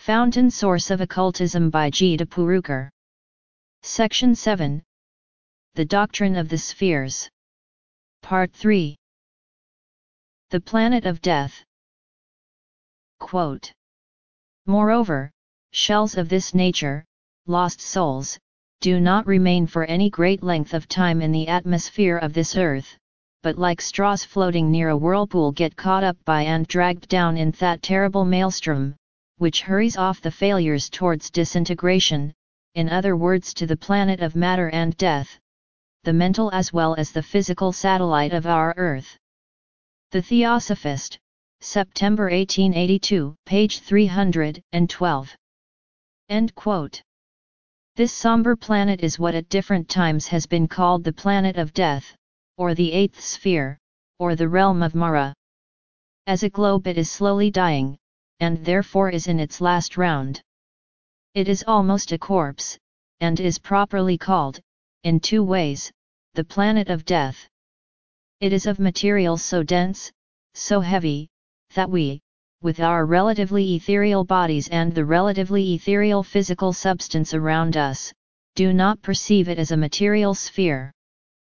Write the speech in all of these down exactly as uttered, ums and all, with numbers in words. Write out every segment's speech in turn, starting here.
Fountain Source of Occultism by G. de Purukar. Section seven. The Doctrine of the Spheres. Part three. The Planet of Death. Quote. Moreover, shells of this nature, lost souls, do not remain for any great length of time in the atmosphere of this earth, but like straws floating near a whirlpool get caught up by and dragged down in that terrible maelstrom, which hurries off the failures towards disintegration, in other words to the planet of matter and death, the mental as well as the physical satellite of our earth. The Theosophist, September eighteen eighty-two, page three hundred twelve. End quote. This somber planet is what at different times has been called the planet of death, or the eighth sphere, or the realm of Mara. As a globe it is slowly dying, and therefore is in its last round. It is almost a corpse, and is properly called, in two ways, the planet of death. It is of materials so dense, so heavy, that we, with our relatively ethereal bodies and the relatively ethereal physical substance around us, do not perceive it as a material sphere.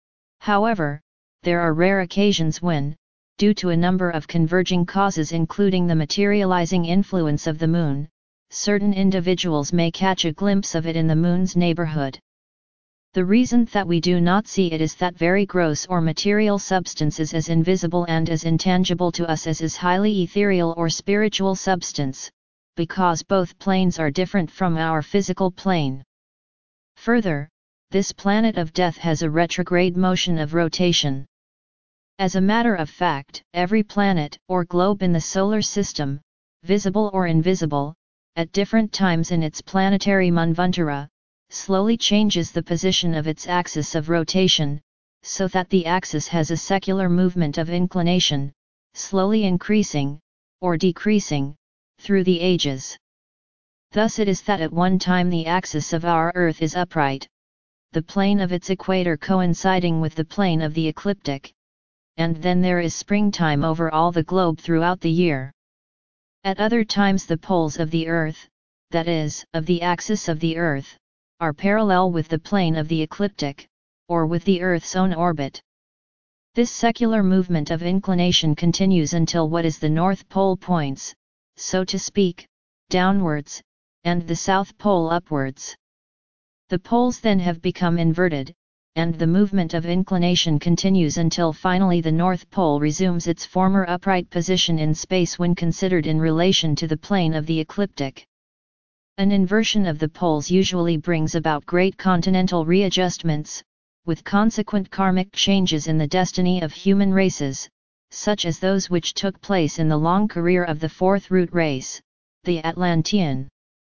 However, there are rare occasions when, due to a number of converging causes including the materializing influence of the moon, certain individuals may catch a glimpse of it in the moon's neighborhood. The reason that we do not see it is that very gross or material substance is as invisible and as intangible to us as is highly ethereal or spiritual substance, because both planes are different from our physical plane. Further, this planet of death has a retrograde motion of rotation. As a matter of fact, every planet or globe in the solar system, visible or invisible, at different times in its planetary manvantara, slowly changes the position of its axis of rotation, so that the axis has a secular movement of inclination, slowly increasing, or decreasing, through the ages. Thus it is that at one time the axis of our Earth is upright, the plane of its equator coinciding with the plane of the ecliptic, and then there is springtime over all the globe throughout the year. At other times the poles of the Earth, that is, of the axis of the Earth, are parallel with the plane of the ecliptic, or with the Earth's own orbit. This secular movement of inclination continues until what is the North Pole points, so to speak, downwards, and the South Pole upwards. The poles then have become inverted, and the movement of inclination continues until finally the North Pole resumes its former upright position in space when considered in relation to the plane of the ecliptic. An inversion of the poles usually brings about great continental readjustments, with consequent karmic changes in the destiny of human races, such as those which took place in the long career of the fourth root race, the Atlantean.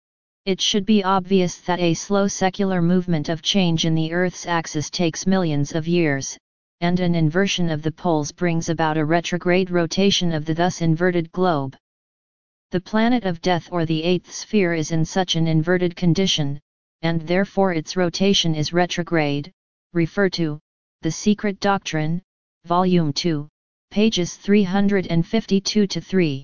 It should be obvious that a slow secular movement of change in the Earth's axis takes millions of years, and an inversion of the poles brings about a retrograde rotation of the thus inverted globe. The planet of death or the eighth sphere is in such an inverted condition, and therefore its rotation is retrograde. Refer to The Secret Doctrine, Volume two, pages three hundred fifty-two to three.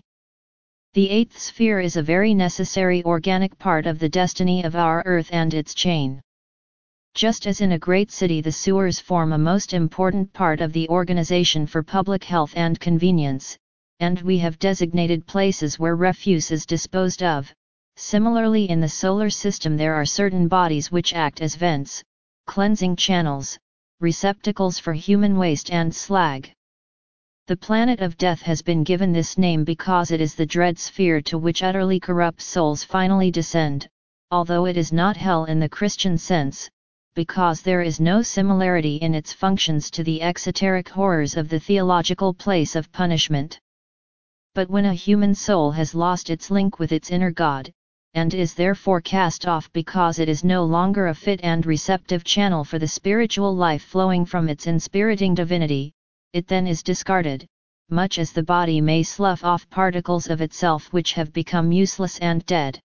The eighth sphere is a very necessary organic part of the destiny of our Earth and its chain. Just as in a great city the sewers form a most important part of the organization for public health and convenience, and we have designated places where refuse is disposed of, similarly in the solar system there are certain bodies which act as vents, cleansing channels, receptacles for human waste and slag. The planet of death has been given this name because it is the dread sphere to which utterly corrupt souls finally descend, although it is not hell in the Christian sense, because there is no similarity in its functions to the exoteric horrors of the theological place of punishment. But when a human soul has lost its link with its inner God, and is therefore cast off because it is no longer a fit and receptive channel for the spiritual life flowing from its inspiriting divinity, it then is discarded, much as the body may slough off particles of itself which have become useless and dead.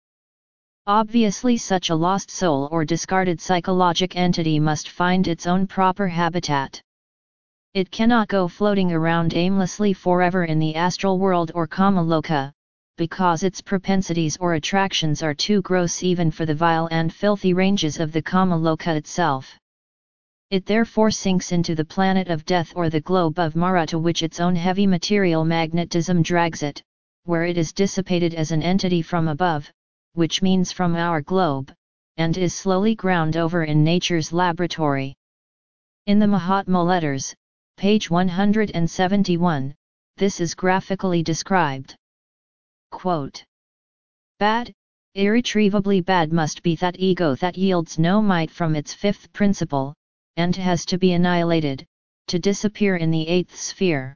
Obviously such a lost soul or discarded psychologic entity must find its own proper habitat. It cannot go floating around aimlessly forever in the astral world or Kamaloka, because its propensities or attractions are too gross even for the vile and filthy ranges of the Kamaloka itself. It therefore sinks into the planet of death or the globe of Mara, to which its own heavy material magnetism drags it, where it is dissipated as an entity from above, which means from our globe, and is slowly ground over in nature's laboratory. In the Mahatma letters, page one hundred seventy-one, this is graphically described. Quote, "Bad, irretrievably bad must be that ego that yields no might from its fifth principle, and has to be annihilated, to disappear in the eighth sphere.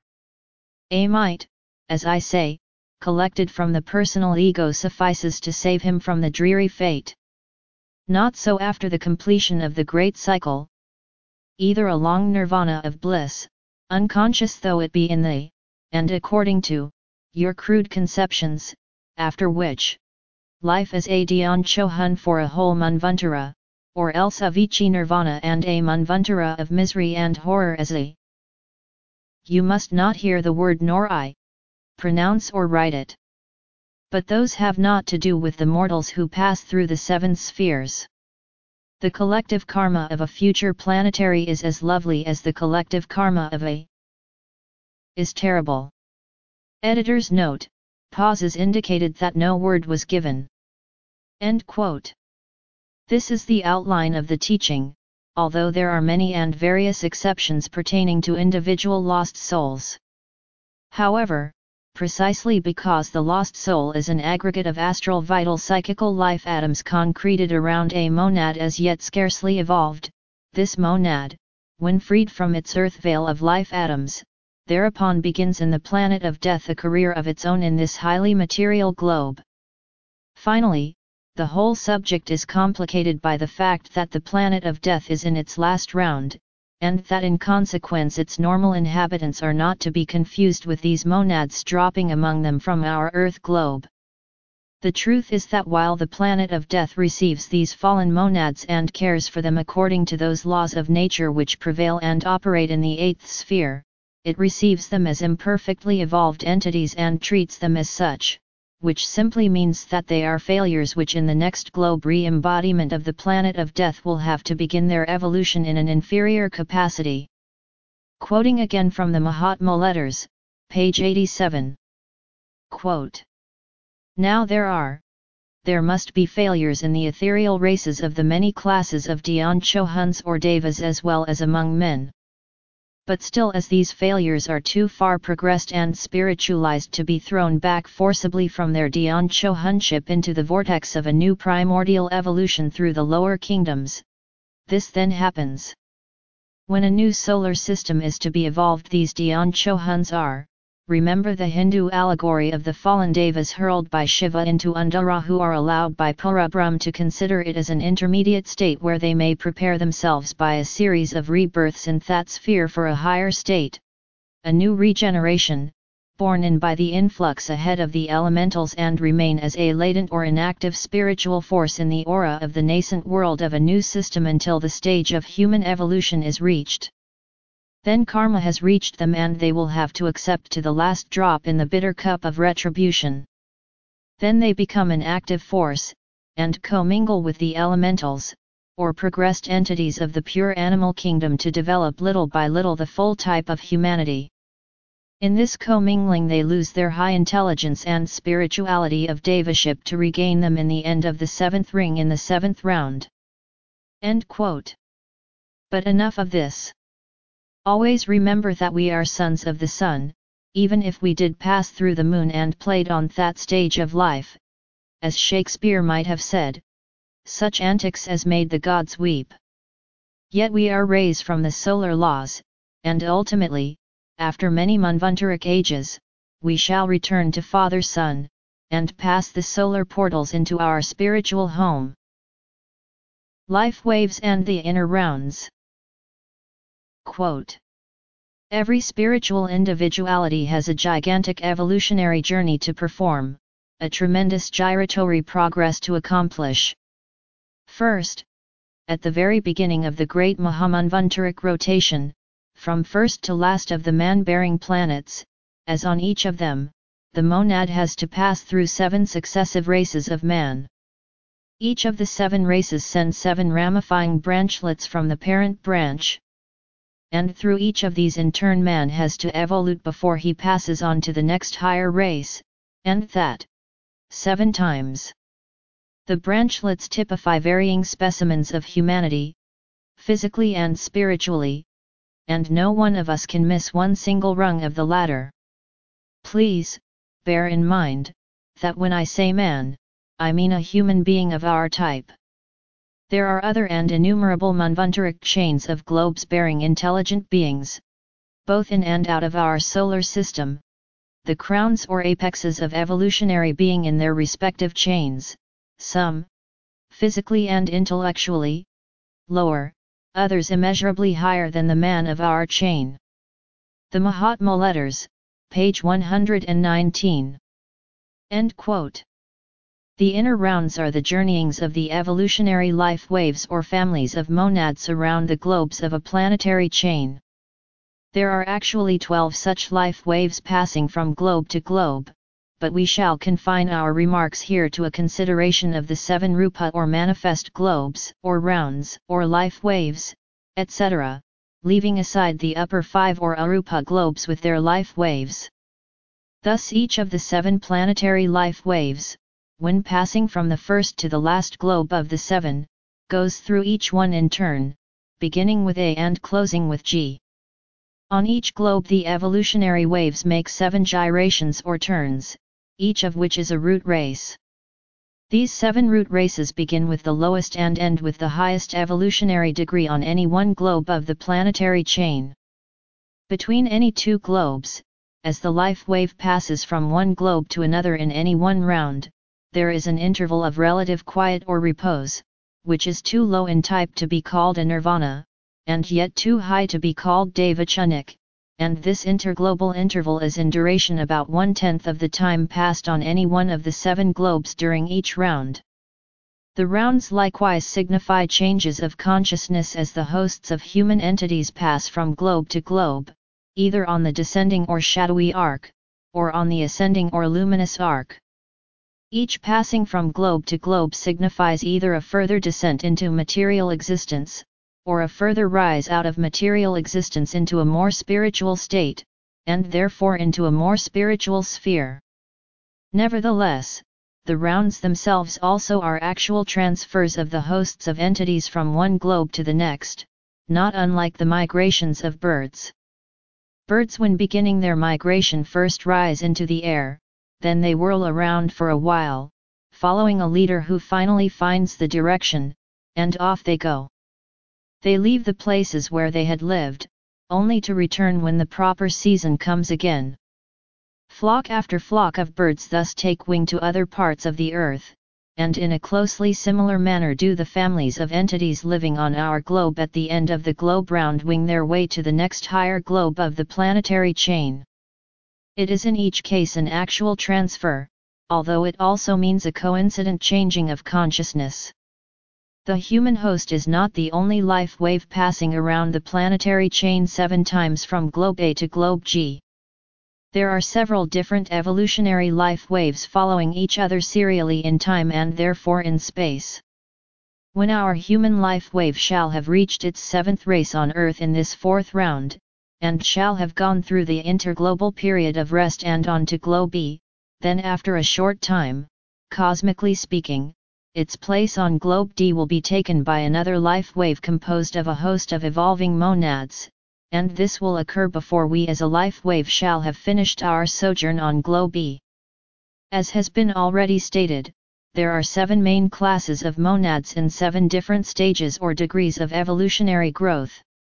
A might, as I say, collected from the personal ego suffices to save him from the dreary fate. Not so after the completion of the great cycle, either a long nirvana of bliss, unconscious though it be in the, and according to, your crude conceptions, after which, life is a Dhyan Chohan for a whole Manvantara, or else Avicii Nirvana and a Manvantara of misery and horror as a." You must not hear the word nor I pronounce or write it. But those have not to do with the mortals who pass through the seven spheres. The collective karma of a future planetary is as lovely as the collective karma of a is terrible. Editor's note, pauses indicated that no word was given. End quote. This is the outline of the teaching, although there are many and various exceptions pertaining to individual lost souls. However, precisely because the lost soul is an aggregate of astral vital psychical life atoms concreted around a monad as yet scarcely evolved, this monad, when freed from its earth veil of life atoms, thereupon begins in the planet of death a career of its own in this highly material globe. Finally, the whole subject is complicated by the fact that the planet of death is in its last round, and that in consequence its normal inhabitants are not to be confused with these monads dropping among them from our Earth globe. The truth is that while the planet of death receives these fallen monads and cares for them according to those laws of nature which prevail and operate in the eighth sphere, it receives them as imperfectly evolved entities and treats them as such, which simply means that they are failures which in the next globe re-embodiment of the planet of death will have to begin their evolution in an inferior capacity. Quoting again from the Mahatma letters, page eighty-seven. Quote, "Now there are, there must be failures in the ethereal races of the many classes of Dhyan Chohans or Devas as well as among men. But still, as these failures are too far progressed and spiritualized to be thrown back forcibly from their Dhyan Chohanship into the vortex of a new primordial evolution through the lower kingdoms, this then happens. When a new solar system is to be evolved, these Dhyan Chohans are, remember the Hindu allegory of the fallen Devas hurled by Shiva into Andhra, who are allowed by Parabrahm to consider it as an intermediate state where they may prepare themselves by a series of rebirths in that sphere for a higher state, a new regeneration, born in by the influx ahead of the elementals and remain as a latent or inactive spiritual force in the aura of the nascent world of a new system until the stage of human evolution is reached. Then karma has reached them and they will have to accept to the last drop in the bitter cup of retribution. Then they become an active force, and commingle with the elementals, or progressed entities of the pure animal kingdom to develop little by little the full type of humanity. In this commingling they lose their high intelligence and spirituality of devaship to regain them in the end of the seventh ring in the seventh round." End quote. But enough of this. Always remember that we are sons of the sun, even if we did pass through the moon and played on that stage of life, as Shakespeare might have said, such antics as made the gods weep. Yet we are raised from the solar laws, and ultimately, after many manvantaric ages, we shall return to Father Sun, and pass the solar portals into our spiritual home. Life waves and the inner rounds. Quote, "Every spiritual individuality has a gigantic evolutionary journey to perform, a tremendous gyratory progress to accomplish. First, at the very beginning of the great Mahamanvantaric rotation, from first to last of the man-bearing planets, as on each of them, the monad has to pass through seven successive races of man. Each of the seven races sends seven ramifying branchlets from the parent branch. And through each of these in turn man has to evolve before he passes on to the next higher race, and that seven times. The branchlets typify varying specimens of humanity, physically and spiritually, and no one of us can miss one single rung of the ladder. Please, bear in mind, that when I say man, I mean a human being of our type. There are other and innumerable manvantaric chains of globes bearing intelligent beings, both in and out of our solar system, the crowns or apexes of evolutionary being in their respective chains, some, physically and intellectually, lower, others immeasurably higher than the man of our chain. The Mahatma Letters, page one hundred nineteen. End quote. The inner rounds are the journeyings of the evolutionary life waves or families of monads around the globes of a planetary chain. There are actually twelve such life waves passing from globe to globe, but we shall confine our remarks here to a consideration of the seven rupa or manifest globes, or rounds, or life waves, et cetera, leaving aside the upper five or arupa globes with their life waves. Thus each of the seven planetary life waves, when passing from the first to the last globe of the seven, goes through each one in turn, beginning with A and closing with G. On each globe the evolutionary waves make seven gyrations or turns, each of which is a root race. These seven root races begin with the lowest and end with the highest evolutionary degree on any one globe of the planetary chain. Between any two globes, as the life wave passes from one globe to another in any one round, there is an interval of relative quiet or repose, which is too low in type to be called a nirvana, and yet too high to be called devachanik, and this interglobal interval is in duration about one-tenth of the time passed on any one of the seven globes during each round. The rounds likewise signify changes of consciousness as the hosts of human entities pass from globe to globe, either on the descending or shadowy arc, or on the ascending or luminous arc. Each passing from globe to globe signifies either a further descent into material existence, or a further rise out of material existence into a more spiritual state, and therefore into a more spiritual sphere. Nevertheless, the rounds themselves also are actual transfers of the hosts of entities from one globe to the next, not unlike the migrations of birds. Birds when beginning their migration first rise into the air, then they whirl around for a while, following a leader who finally finds the direction, and off they go. They leave the places where they had lived, only to return when the proper season comes again. Flock after flock of birds thus take wing to other parts of the earth, and in a closely similar manner do the families of entities living on our globe at the end of the globe round wing their way to the next higher globe of the planetary chain. It is in each case an actual transfer, although it also means a coincident changing of consciousness. The human host is not the only life wave passing around the planetary chain seven times from globe A to globe G. There are several different evolutionary life waves following each other serially in time and therefore in space. When our human life wave shall have reached its seventh race on Earth in this fourth round, and shall have gone through the interglobal period of rest and on to globe B, then after a short time, cosmically speaking, its place on globe D will be taken by another life wave composed of a host of evolving monads, and this will occur before we as a life wave shall have finished our sojourn on globe E. As has been already stated, there are seven main classes of monads in seven different stages or degrees of evolutionary growth.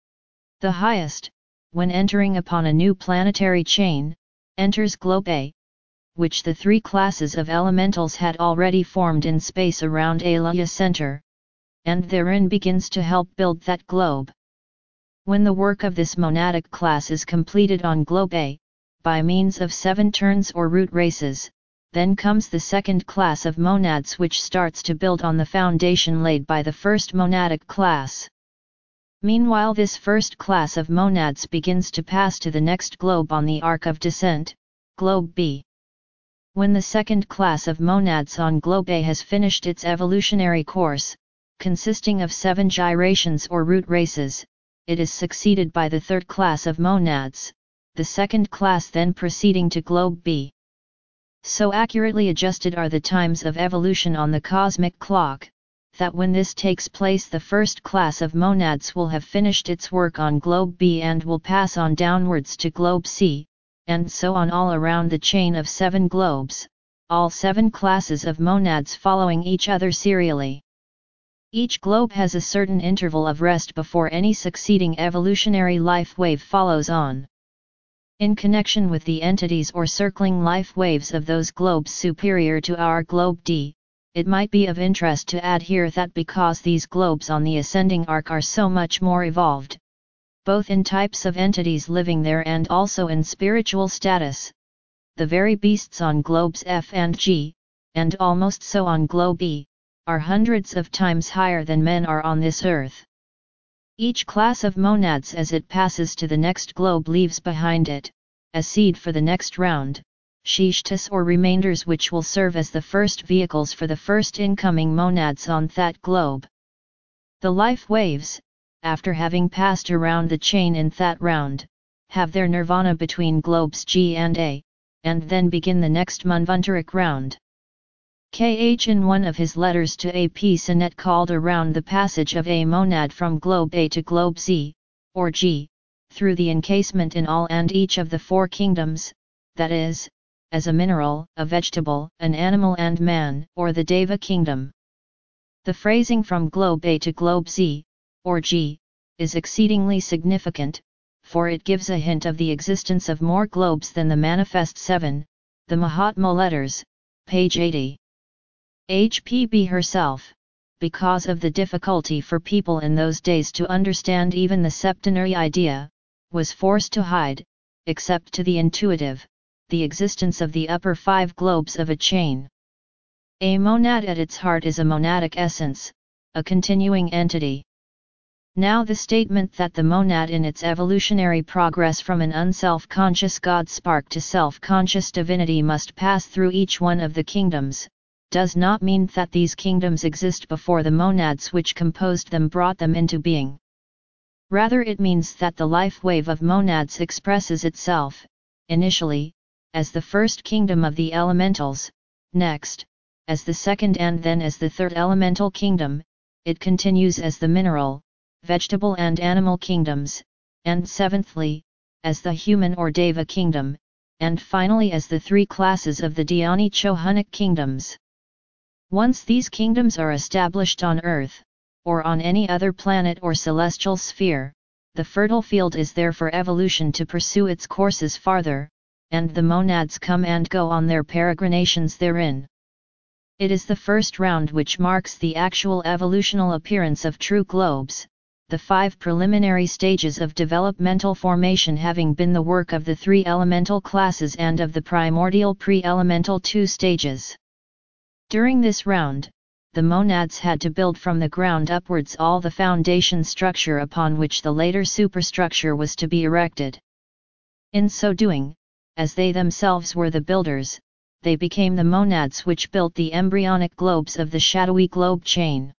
The highest, when entering upon a new planetary chain, enters globe A, which the three classes of elementals had already formed in space around Alaya center, and therein begins to help build that globe. When the work of this monadic class is completed on globe A, by means of seven turns or root races, then comes the second class of monads which starts to build on the foundation laid by the first monadic class. Meanwhile this first class of monads begins to pass to the next globe on the arc of descent, globe B. When the second class of monads on globe A has finished its evolutionary course, consisting of seven gyrations or root races, it is succeeded by the third class of monads, the second class then proceeding to globe B. So accurately adjusted are the times of evolution on the cosmic clock, that when this takes place the first class of monads will have finished its work on globe B and will pass on downwards to globe C, and so on all around the chain of seven globes, all seven classes of monads following each other serially. Each globe has a certain interval of rest before any succeeding evolutionary life wave follows on. In connection with the entities or circling life waves of those globes superior to our globe D, it might be of interest to add here that because these globes on the ascending arc are so much more evolved, both in types of entities living there and also in spiritual status, the very beasts on globes F and G, and almost so on globe E, are hundreds of times higher than men are on this earth. Each class of monads as it passes to the next globe leaves behind it, as seed for the next round, shishtas or remainders which will serve as the first vehicles for the first incoming monads on that globe. The life waves, after having passed around the chain in that round, have their nirvana between globes G and A, and then begin the next Manvantaric round. K H in one of his letters to A P Sonnet called around the passage of a monad from globe A to globe Z, or G, through the encasement in all and each of the four kingdoms, that is, as a mineral, a vegetable, an animal and man, or the Deva kingdom. The phrasing from globe A to globe Z, or G, is exceedingly significant, for it gives a hint of the existence of more globes than the manifest seven, the Mahatma letters, page eighty. H P B herself, because of the difficulty for people in those days to understand even the septenary idea, was forced to hide, except to the intuitive, the existence of the upper five globes of a chain. A monad at its heart is a monadic essence, a continuing entity. Now the statement that the monad in its evolutionary progress from an unself-conscious God spark to self-conscious divinity must pass through each one of the kingdoms, does not mean that these kingdoms exist before the monads which composed them brought them into being. Rather it means that the life wave of monads expresses itself, initially, as the first kingdom of the elementals, next, as the second and then as the third elemental kingdom, it continues as the mineral, vegetable and animal kingdoms, and seventhly, as the human or Deva kingdom, and finally as the three classes of the Dhyani Chohanic kingdoms. Once these kingdoms are established on Earth, or on any other planet or celestial sphere, the fertile field is there for evolution to pursue its courses farther, and the monads come and go on their peregrinations therein. It is the first round which marks the actual evolutional appearance of true globes, the five preliminary stages of developmental formation having been the work of the three elemental classes and of the primordial pre-elemental two stages. During this round, the monads had to build from the ground upwards all the foundation structure upon which the later superstructure was to be erected. In so doing, as they themselves were the builders, they became the monads which built the embryonic globes of the shadowy globe chain.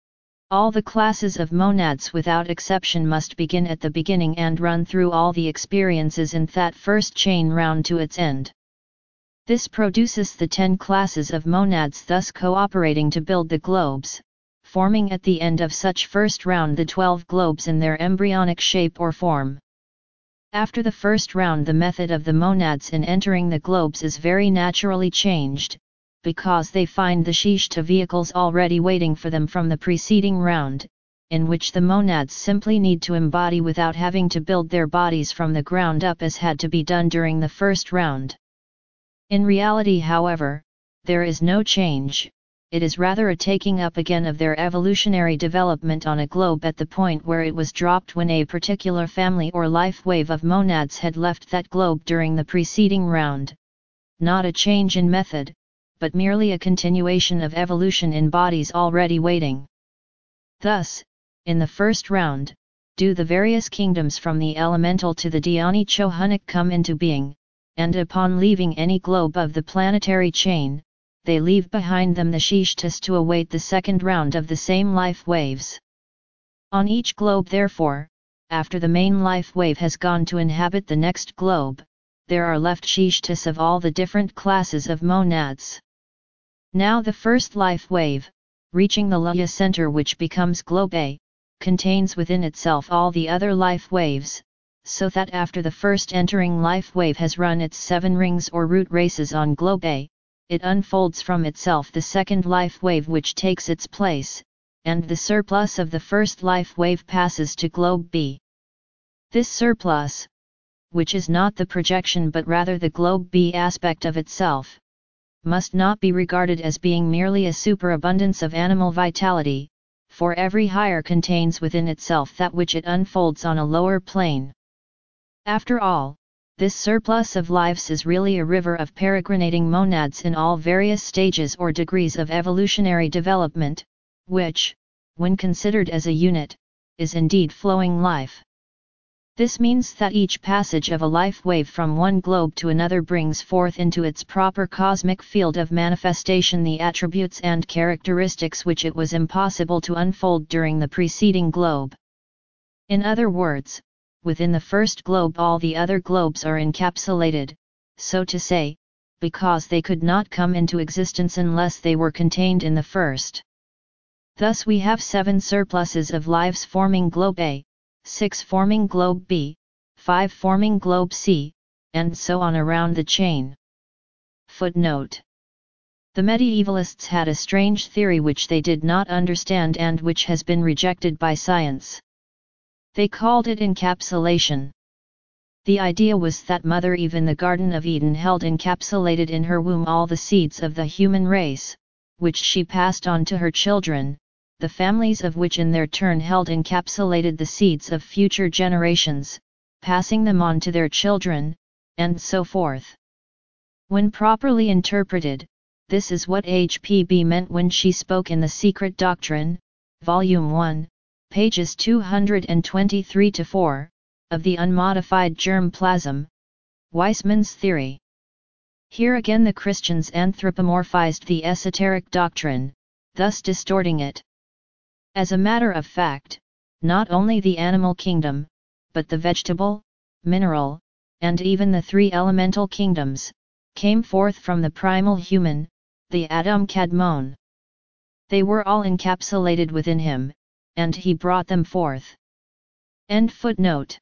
All the classes of monads without exception must begin at the beginning and run through all the experiences in that first chain round to its end. This produces the ten classes of monads thus cooperating to build the globes, forming at the end of such first round the twelve globes in their embryonic shape or form. After the first round the method of the monads in entering the globes is very naturally changed, because they find the Shishta vehicles already waiting for them from the preceding round, in which the monads simply need to embody without having to build their bodies from the ground up as had to be done during the first round. In reality, however, there is no change, it is rather a taking up again of their evolutionary development on a globe at the point where it was dropped when a particular family or life wave of monads had left that globe during the preceding round. Not a change in method, but merely a continuation of evolution in bodies already waiting. Thus, in the first round, do the various kingdoms from the elemental to the Dhyani Chohanic come into being, and upon leaving any globe of the planetary chain, they leave behind them the Seshtas to await the second round of the same life waves. On each globe therefore, after the main life wave has gone to inhabit the next globe, there are left Seshtas of all the different classes of monads. Now the first life wave, reaching the Laya center which becomes globe A, contains within itself all the other life waves, so that after the first entering life wave has run its seven rings or root races on globe A, it unfolds from itself the second life wave which takes its place, and the surplus of the first life wave passes to globe B. This surplus, which is not the projection but rather the globe B aspect of itself, must not be regarded as being merely a superabundance of animal vitality, for every higher contains within itself that which it unfolds on a lower plane. After all, this surplus of lives is really a river of peregrinating monads in all various stages or degrees of evolutionary development, which, when considered as a unit, is indeed flowing life. This means that each passage of a life wave from one globe to another brings forth into its proper cosmic field of manifestation the attributes and characteristics which it was impossible to unfold during the preceding globe. In other words, within the first globe all the other globes are encapsulated, so to say, because they could not come into existence unless they were contained in the first. Thus we have seven surpluses of lives forming globe A, six forming globe B, five forming globe C, and so on around the chain. Footnote. The medievalists had a strange theory which they did not understand and which has been rejected by science. They called it encapsulation. The idea was that Mother Eve in the Garden of Eden held encapsulated in her womb all the seeds of the human race, which she passed on to her children, the families of which in their turn held encapsulated the seeds of future generations, passing them on to their children, and so forth. When properly interpreted, this is what H P B meant when she spoke in The Secret Doctrine, Volume one, pages two hundred twenty-three to four, of the unmodified germ plasm, Weismann's theory. Here again the Christians anthropomorphized the esoteric doctrine, thus distorting it. As a matter of fact, not only the animal kingdom, but the vegetable, mineral, and even the three elemental kingdoms, came forth from the primal human, the Adam Kadmon. They were all encapsulated within him, and he brought them forth. End footnote.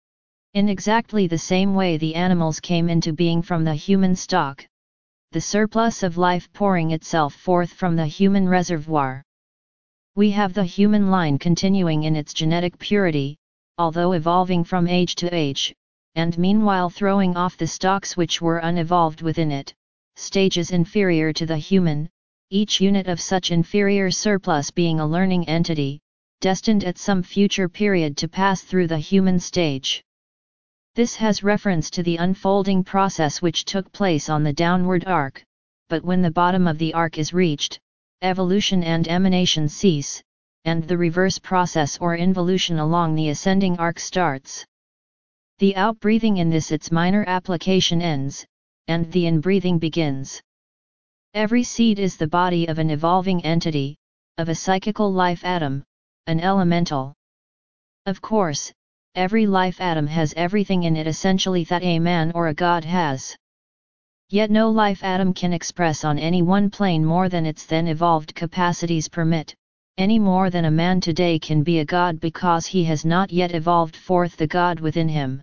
In exactly the same way the animals came into being from the human stock, the surplus of life pouring itself forth from the human reservoir. We have the human line continuing in its genetic purity, although evolving from age to age, and meanwhile throwing off the stocks which were unevolved within it, stages inferior to the human, each unit of such inferior surplus being a learning entity, destined at some future period to pass through the human stage. This has reference to the unfolding process which took place on the downward arc, but when the bottom of the arc is reached, evolution and emanation cease, and the reverse process or involution along the ascending arc starts. The outbreathing in this its minor application ends, and the inbreathing begins. Every seed is the body of an evolving entity, of a psychical life atom, an elemental. Of course, every life atom has everything in it essentially that a man or a god has. Yet no life atom can express on any one plane more than its then evolved capacities permit, any more than a man today can be a god because he has not yet evolved forth the god within him.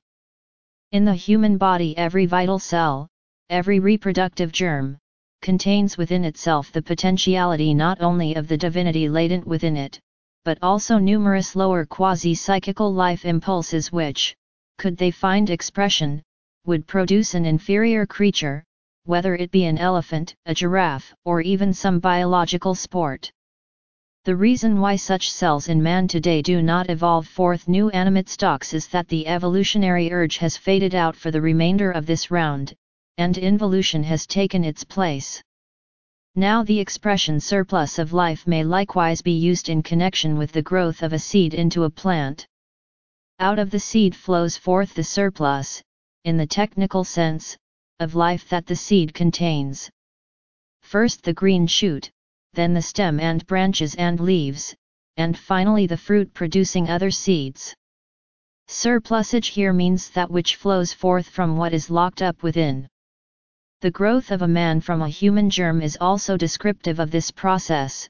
In the human body every vital cell, every reproductive germ, contains within itself the potentiality not only of the divinity latent within it, but also numerous lower quasi-psychical life impulses which, could they find expression, would produce an inferior creature, whether it be an elephant, a giraffe, or even some biological sport. The reason why such cells in man today do not evolve forth new animate stocks is that the evolutionary urge has faded out for the remainder of this round, and involution has taken its place. Now the expression surplus of life may likewise be used in connection with the growth of a seed into a plant. Out of the seed flows forth the surplus, in the technical sense, of life that the seed contains. First the green shoot, then the stem and branches and leaves, and finally the fruit producing other seeds. Surplusage here means that which flows forth from what is locked up within. The growth of a man from a human germ is also descriptive of this process.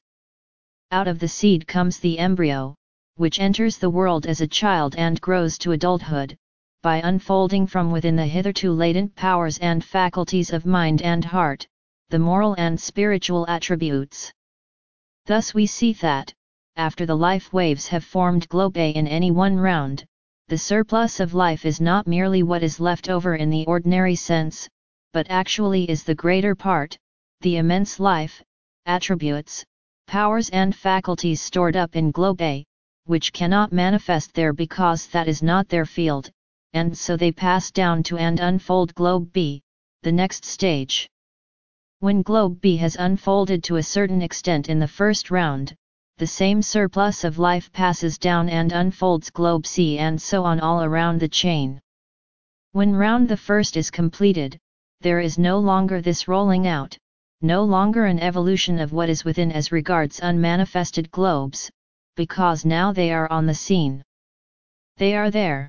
Out of the seed comes the embryo, which enters the world as a child and grows to adulthood, by unfolding from within the hitherto latent powers and faculties of mind and heart, the moral and spiritual attributes. Thus we see that, after the life waves have formed globe A in any one round, the surplus of life is not merely what is left over in the ordinary sense, but actually is the greater part, the immense life, attributes, powers and faculties stored up in globe A, which cannot manifest there because that is not their field, and so they pass down to and unfold globe B, the next stage. When globe B has unfolded to a certain extent in the first round, the same surplus of life passes down and unfolds globe C and so on all around the chain. When round the first is completed, there is no longer this rolling out, no longer an evolution of what is within as regards unmanifested globes, because now they are on the scene. They are there.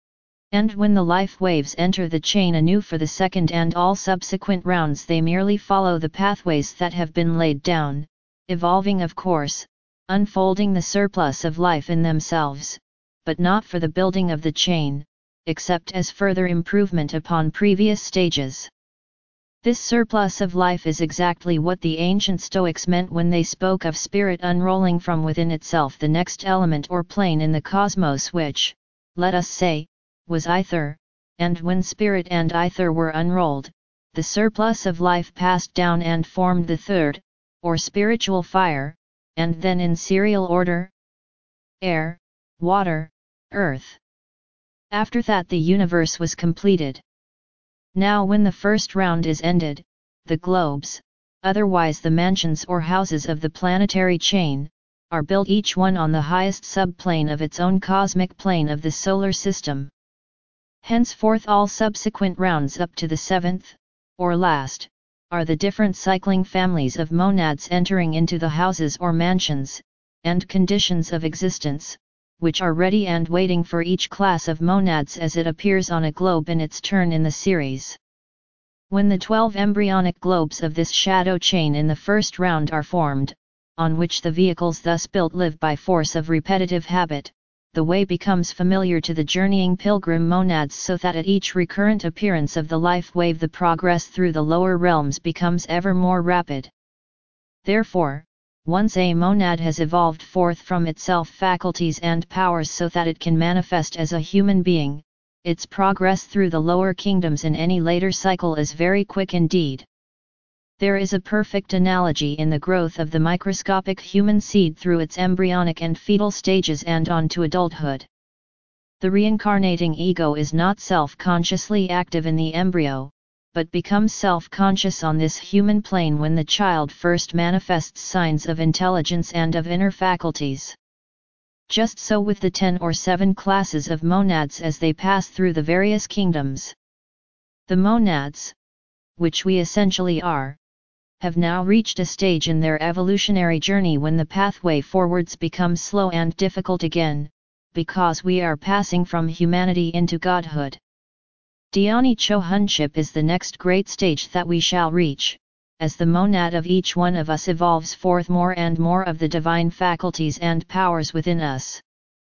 And when the life waves enter the chain anew for the second and all subsequent rounds, they merely follow the pathways that have been laid down, evolving of course, unfolding the surplus of life in themselves, but not for the building of the chain, except as further improvement upon previous stages. This surplus of life is exactly what the ancient Stoics meant when they spoke of spirit unrolling from within itself the next element or plane in the cosmos, which, let us say, was ether, and when spirit and ether were unrolled, the surplus of life passed down and formed the third, or spiritual fire, and then in serial order, air, water, earth. After that the universe was completed. Now when the first round is ended, the globes, otherwise the mansions or houses of the planetary chain, are built each one on the highest subplane of its own cosmic plane of the solar system. Henceforth all subsequent rounds up to the seventh, or last, are the different cycling families of monads entering into the houses or mansions, and conditions of existence, which are ready and waiting for each class of monads as it appears on a globe in its turn in the series. When the twelve embryonic globes of this shadow chain in the first round are formed, on which the vehicles thus built live by force of repetitive habit, the way becomes familiar to the journeying pilgrim monads, so that at each recurrent appearance of the life wave the progress through the lower realms becomes ever more rapid. Therefore, once a monad has evolved forth from itself faculties and powers so that it can manifest as a human being, its progress through the lower kingdoms in any later cycle is very quick indeed. There is a perfect analogy in the growth of the microscopic human seed through its embryonic and fetal stages and on to adulthood. The reincarnating ego is not self-consciously active in the embryo, but becomes self-conscious on this human plane when the child first manifests signs of intelligence and of inner faculties. Just so with the ten or seven classes of monads as they pass through the various kingdoms. The monads, which we essentially are, have now reached a stage in their evolutionary journey when the pathway forwards becomes slow and difficult again, because we are passing from humanity into godhood. Dhyani Chohanship is the next great stage that we shall reach, as the monad of each one of us evolves forth more and more of the divine faculties and powers within us.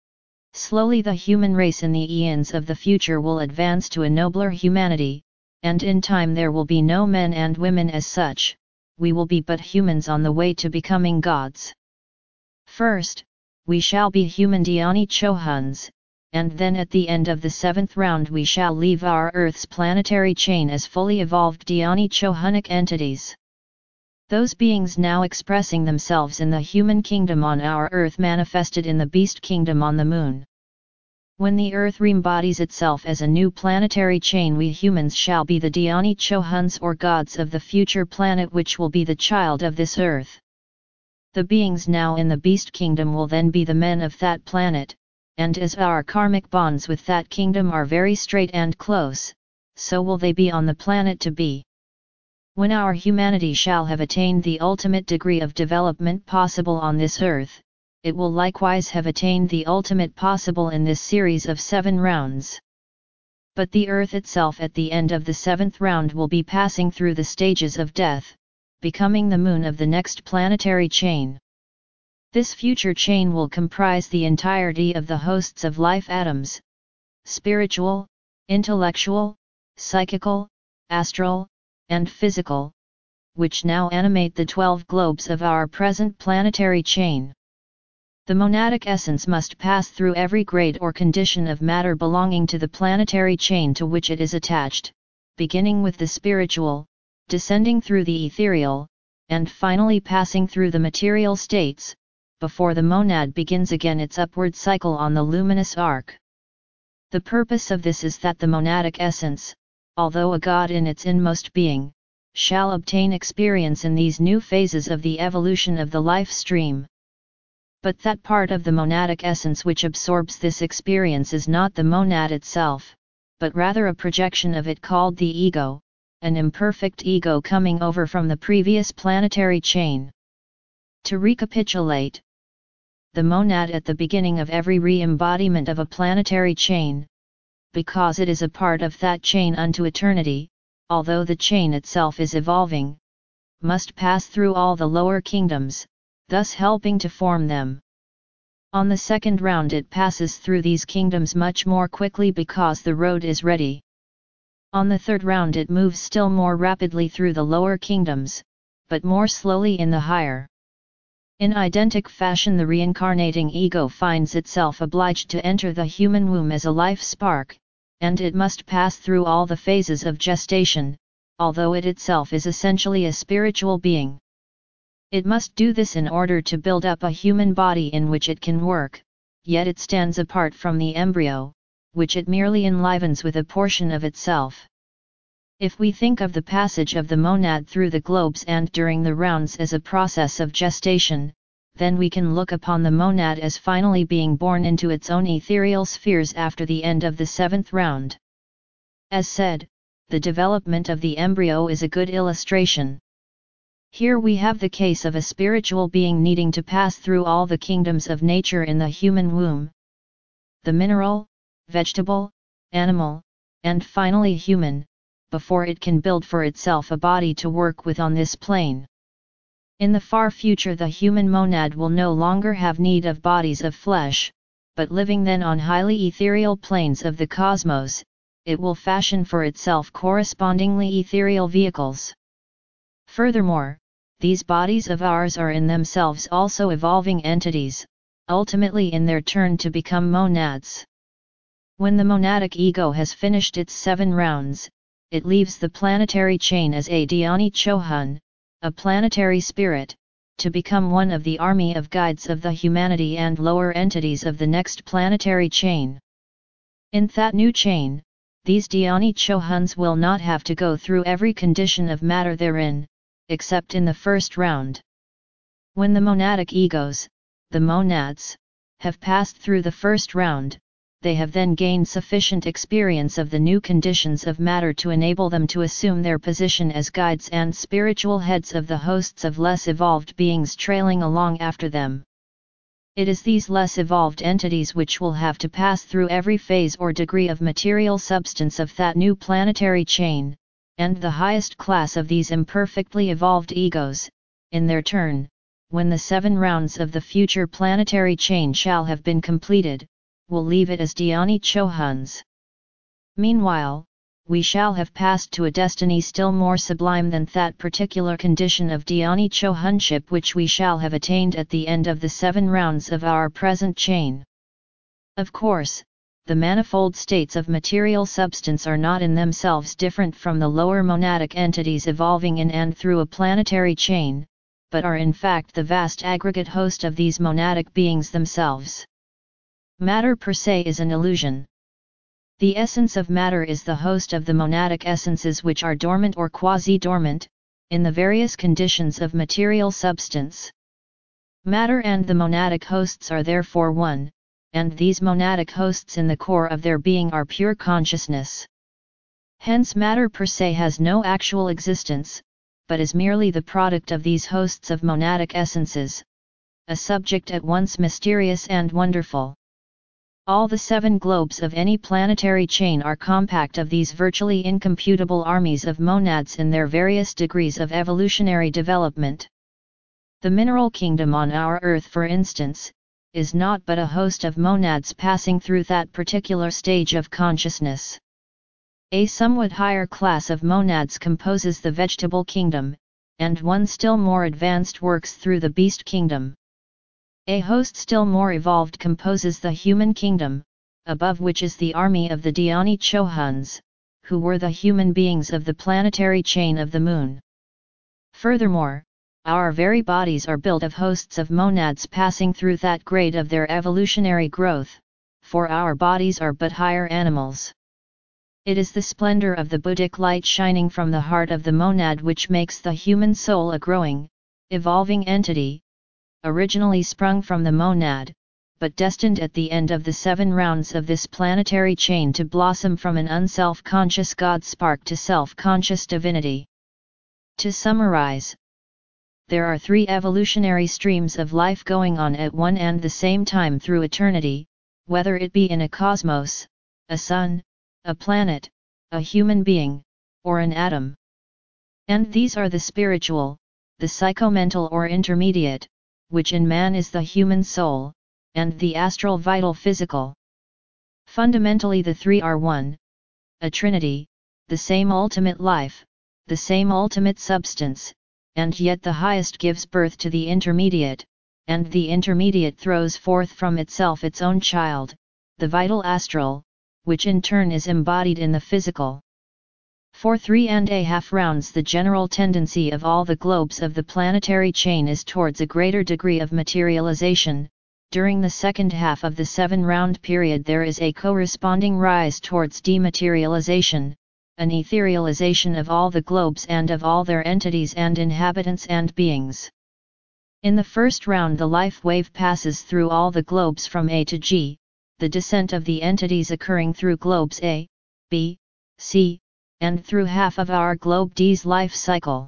Slowly the human race in the eons of the future will advance to a nobler humanity, and in time there will be no men and women as such, we will be but humans on the way to becoming gods. First, we shall be human Dhyani Chohans, and then at the end of the seventh round we shall leave our Earth's planetary chain as fully evolved Dhyani Chohanic entities. Those beings now expressing themselves in the human kingdom on our Earth manifested in the beast kingdom on the moon. When the Earth re-embodies itself as a new planetary chain, we humans shall be the Dhyani Chohans or gods of the future planet, which will be the child of this Earth. The beings now in the beast kingdom will then be the men of that planet, and as our karmic bonds with that kingdom are very straight and close, so will they be on the planet to be. When our humanity shall have attained the ultimate degree of development possible on this earth, it will likewise have attained the ultimate possible in this series of seven rounds. But the earth itself at the end of the seventh round will be passing through the stages of death, becoming the moon of the next planetary chain. This future chain will comprise the entirety of the hosts of life atoms, spiritual, intellectual, psychical, astral, and physical, which now animate the twelve globes of our present planetary chain. The monadic essence must pass through every grade or condition of matter belonging to the planetary chain to which it is attached, beginning with the spiritual, descending through the ethereal, and finally passing through the material states, before the monad begins again its upward cycle on the luminous arc. The purpose of this is that the monadic essence, although a god in its inmost being, shall obtain experience in these new phases of the evolution of the life stream. But that part of the monadic essence which absorbs this experience is not the monad itself, but rather a projection of it called the ego, an imperfect ego coming over from the previous planetary chain. To recapitulate, the monad at the beginning of every re-embodiment of a planetary chain, because it is a part of that chain unto eternity, although the chain itself is evolving, must pass through all the lower kingdoms, thus helping to form them. On the second round it passes through these kingdoms much more quickly because the road is ready. On the third round it moves still more rapidly through the lower kingdoms, but more slowly in the higher. In identical fashion the reincarnating ego finds itself obliged to enter the human womb as a life spark, and it must pass through all the phases of gestation, although it itself is essentially a spiritual being. It must do this in order to build up a human body in which it can work, yet it stands apart from the embryo, which it merely enlivens with a portion of itself. If we think of the passage of the monad through the globes and during the rounds as a process of gestation, then we can look upon the monad as finally being born into its own ethereal spheres after the end of the seventh round. As said, the development of the embryo is a good illustration. Here we have the case of a spiritual being needing to pass through all the kingdoms of nature in the human womb: the mineral, vegetable, animal, and finally human, before it can build for itself a body to work with on this plane. In the far future the human monad will no longer have need of bodies of flesh, but living then on highly ethereal planes of the cosmos, it will fashion for itself correspondingly ethereal vehicles. Furthermore, these bodies of ours are in themselves also evolving entities, ultimately in their turn to become monads. When the monadic ego has finished its seven rounds, it leaves the planetary chain as a Dhyani Chohan, a planetary spirit, to become one of the army of guides of the humanity and lower entities of the next planetary chain. In that new chain, these Dhyani Chohans will not have to go through every condition of matter therein, except in the first round. When the monadic egos, the monads, have passed through the first round, they have then gained sufficient experience of the new conditions of matter to enable them to assume their position as guides and spiritual heads of the hosts of less evolved beings trailing along after them. It is these less evolved entities which will have to pass through every phase or degree of material substance of that new planetary chain, and the highest class of these imperfectly evolved egos, in their turn, when the seven rounds of the future planetary chain shall have been completed, will leave it as Dhyani Chohans. Meanwhile, we shall have passed to a destiny still more sublime than that particular condition of Dhyani Chohanship which we shall have attained at the end of the seven rounds of our present chain. Of course, the manifold states of material substance are not in themselves different from the lower monadic entities evolving in and through a planetary chain, but are in fact the vast aggregate host of these monadic beings themselves. Matter per se is an illusion. The essence of matter is the host of the monadic essences which are dormant or quasi-dormant, in the various conditions of material substance. Matter and the monadic hosts are therefore one, and these monadic hosts in the core of their being are pure consciousness. Hence matter per se has no actual existence, but is merely the product of these hosts of monadic essences, a subject at once mysterious and wonderful. All the seven globes of any planetary chain are compact of these virtually incomputable armies of monads in their various degrees of evolutionary development. The mineral kingdom on our Earth, for instance, is naught but a host of monads passing through that particular stage of consciousness. A somewhat higher class of monads composes the vegetable kingdom, and one still more advanced works through the beast kingdom. A host still more evolved composes the human kingdom, above which is the army of the Dhyani Chohans, who were the human beings of the planetary chain of the moon. Furthermore, our very bodies are built of hosts of monads passing through that grade of their evolutionary growth, for our bodies are but higher animals. It is the splendor of the Buddhic light shining from the heart of the monad which makes the human soul a growing, evolving entity, originally sprung from the monad, but destined at the end of the seven rounds of this planetary chain to blossom from an unself-conscious God spark to self-conscious divinity. To summarize, there are three evolutionary streams of life going on at one and the same time through eternity, whether it be in a cosmos, a sun, a planet, a human being, or an atom. And these are the spiritual, the psychomental or intermediate, which in man is the human soul, and the astral vital physical. Fundamentally the three are one, a trinity, the same ultimate life, the same ultimate substance, and yet the highest gives birth to the intermediate, and the intermediate throws forth from itself its own child, the vital astral, which in turn is embodied in the physical. For three and a half rounds the general tendency of all the globes of the planetary chain is towards a greater degree of materialization. During the second half of the seven-round period there is a corresponding rise towards dematerialization, an etherealization of all the globes and of all their entities and inhabitants and beings. In the first round the life wave passes through all the globes from A to G, the descent of the entities occurring through globes A, B, C, and through half of our globe D's life cycle.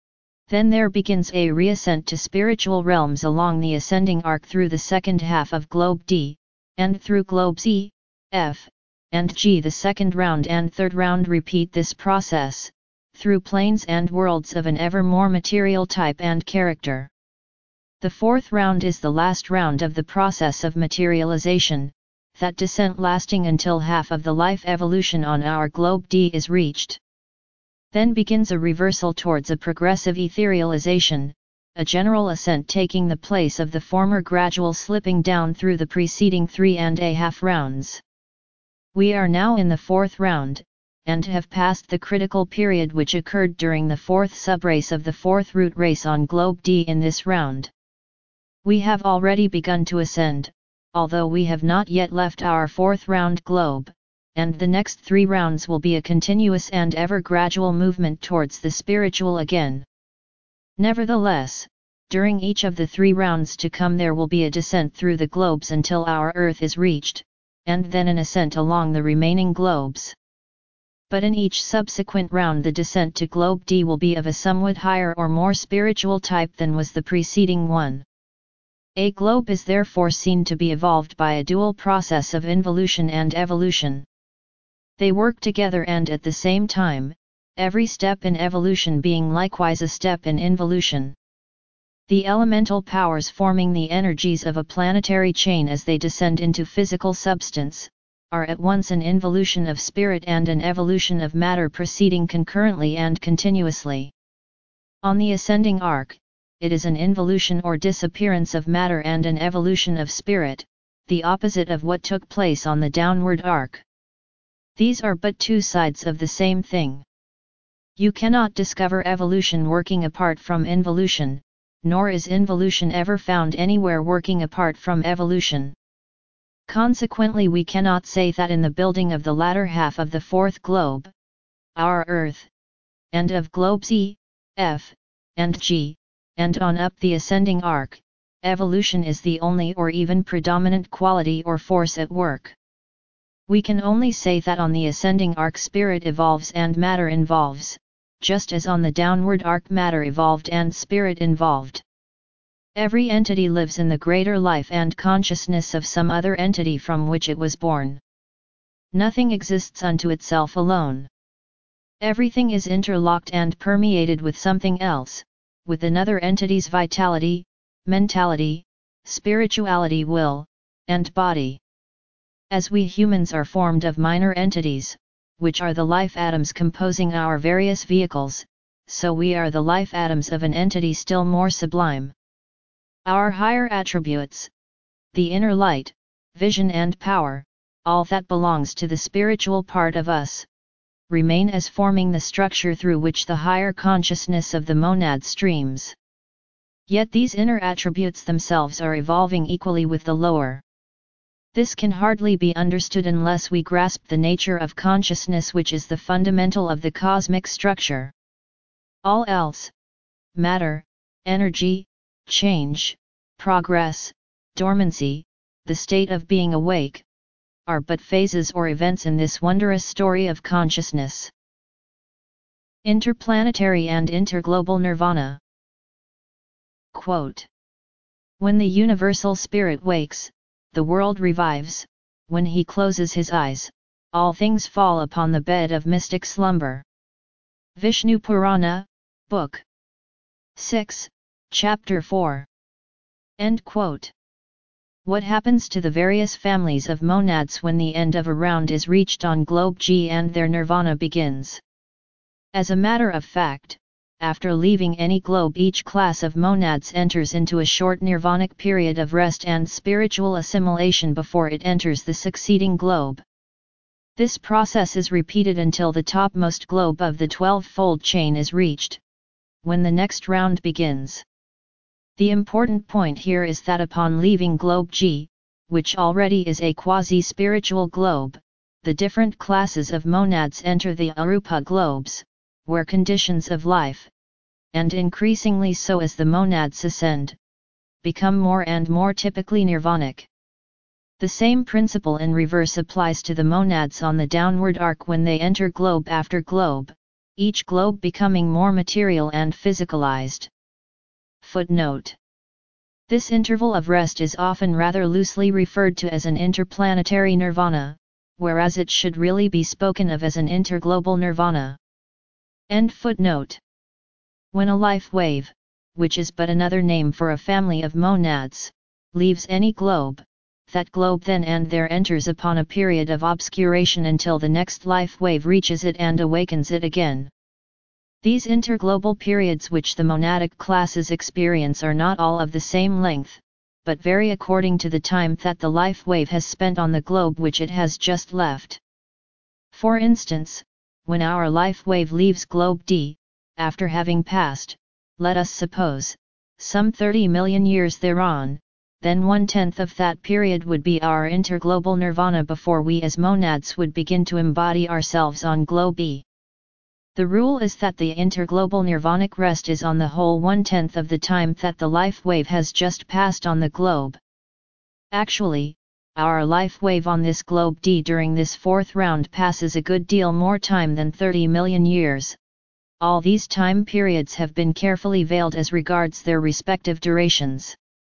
Then there begins a reascent to spiritual realms along the ascending arc through the second half of globe D, and through globes E, F, and G. The second round and third round repeat this process, through planes and worlds of an ever more material type and character. The fourth round is the last round of the process of materialization, that descent lasting until half of the life evolution on our globe D is reached. Then begins a reversal towards a progressive etherealization, a general ascent taking the place of the former gradual slipping down through the preceding three and a half rounds. We are now in the fourth round, and have passed the critical period which occurred during the fourth subrace of the fourth root race on globe D in this round. We have already begun to ascend, although we have not yet left our fourth round globe, and the next three rounds will be a continuous and ever gradual movement towards the spiritual again. Nevertheless, during each of the three rounds to come there will be a descent through the globes until our Earth is reached, and then an ascent along the remaining globes. But in each subsequent round the descent to globe D will be of a somewhat higher or more spiritual type than was the preceding one. A globe is therefore seen to be evolved by a dual process of involution and evolution. They work together and at the same time, every step in evolution being likewise a step in involution. The elemental powers forming the energies of a planetary chain as they descend into physical substance, are at once an involution of spirit and an evolution of matter proceeding concurrently and continuously. On the ascending arc, it is an involution or disappearance of matter and an evolution of spirit, the opposite of what took place on the downward arc. These are but two sides of the same thing. You cannot discover evolution working apart from involution, nor is involution ever found anywhere working apart from evolution. Consequently, we cannot say that in the building of the latter half of the fourth globe, our Earth, and of globes E, F, and G, and on up the ascending arc, evolution is the only or even predominant quality or force at work. We can only say that on the ascending arc spirit evolves and matter involves, just as on the downward arc matter evolved and spirit involved. Every entity lives in the greater life and consciousness of some other entity from which it was born. Nothing exists unto itself alone. Everything is interlocked and permeated with something else, with another entity's vitality, mentality, spirituality, will, and body. As we humans are formed of minor entities, which are the life atoms composing our various vehicles, so we are the life atoms of an entity still more sublime. Our higher attributes, the inner light, vision and power, all that belongs to the spiritual part of us, remain as forming the structure through which the higher consciousness of the monad streams. Yet these inner attributes themselves are evolving equally with the lower. This can hardly be understood unless we grasp the nature of consciousness, which is the fundamental of the cosmic structure. All else, matter, energy, change, progress, dormancy, the state of being awake, are but phases or events in this wondrous story of consciousness. Interplanetary and interglobal nirvana. Quote. When the universal spirit wakes, the world revives. When he closes his eyes, all things fall upon the bed of mystic slumber. Vishnu Purana, Book six, Chapter four. End quote. What happens to the various families of monads when the end of a round is reached on globe G and their nirvana begins? As a matter of fact, after leaving any globe, each class of monads enters into a short nirvanic period of rest and spiritual assimilation before it enters the succeeding globe. This process is repeated until the topmost globe of the twelve-fold chain is reached, when the next round begins. The important point here is that upon leaving globe G, which already is a quasi-spiritual globe, the different classes of monads enter the arupa globes, where conditions of life, and increasingly so as the monads ascend, become more and more typically nirvanic. The same principle in reverse applies to the monads on the downward arc when they enter globe after globe, each globe becoming more material and physicalized. Footnote. This interval of rest is often rather loosely referred to as an interplanetary nirvana, whereas it should really be spoken of as an interglobal nirvana. End footnote. When a life wave, which is but another name for a family of monads, leaves any globe, that globe then and there enters upon a period of obscuration until the next life wave reaches it and awakens it again. These interglobal periods which the monadic classes experience are not all of the same length, but vary according to the time that the life wave has spent on the globe which it has just left. For instance, when our life wave leaves globe D, after having passed, let us suppose, some thirty million years thereon, then one-tenth of that period would be our interglobal nirvana before we as monads would begin to embody ourselves on globe E. The rule is that the interglobal nirvanic rest is on the whole one-tenth of the time that the life wave has just passed on the globe. Actually, our life wave on this globe D during this fourth round passes a good deal more time than thirty million years. All these time periods have been carefully veiled as regards their respective durations.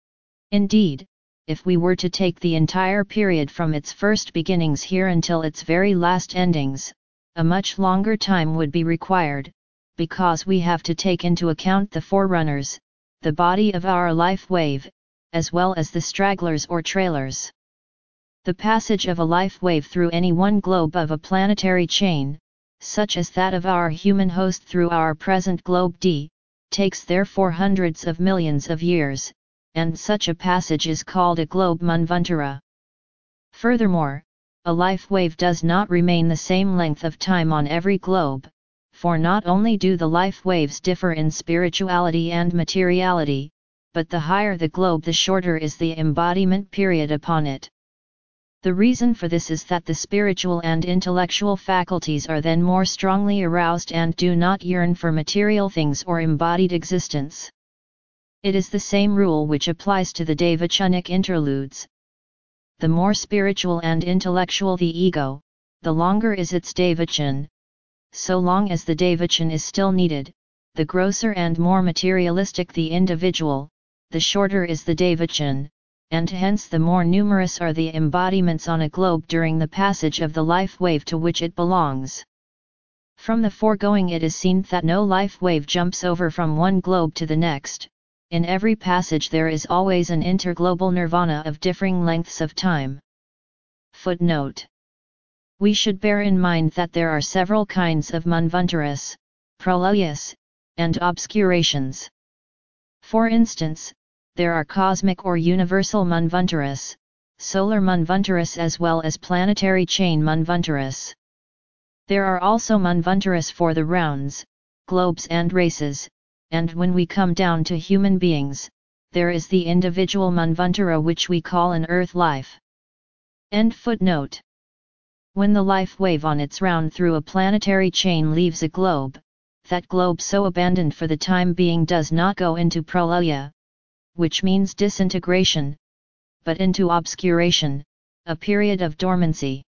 Indeed, if we were to take the entire period from its first beginnings here until its very last endings, a much longer time would be required, because we have to take into account the forerunners, the body of our life wave, as well as the stragglers or trailers. The passage of a life wave through any one globe of a planetary chain, such as that of our human host through our present globe D, takes therefore hundreds of millions of years, and such a passage is called a globe manvantara. Furthermore, a life wave does not remain the same length of time on every globe, for not only do the life waves differ in spirituality and materiality, but the higher the globe the shorter is the embodiment period upon it. The reason for this is that the spiritual and intellectual faculties are then more strongly aroused and do not yearn for material things or embodied existence. It is the same rule which applies to the Devachanic interludes. the more spiritual and intellectual the ego, the longer is its devachan. So long as the devachan is still needed, the grosser and more materialistic the individual, the shorter is the devachan, and hence the more numerous are the embodiments on a globe during the passage of the life wave to which it belongs. From the foregoing it is seen that no life wave jumps over from one globe to the next. In every passage there is always an interglobal nirvana of differing lengths of time. Footnote. We should bear in mind that there are several kinds of manvantaras, pralayas, and obscurations. For instance, there are cosmic or universal manvantaras, solar manvantaras as well as planetary chain manvantaras. There are also manvantaras for the rounds, globes and races, and when we come down to human beings, there is the individual manvantara which we call an earth life. End footnote. When the life wave on its round through a planetary chain leaves a globe, that globe so abandoned for the time being does not go into pralaya, which means disintegration, but into obscuration, a period of dormancy.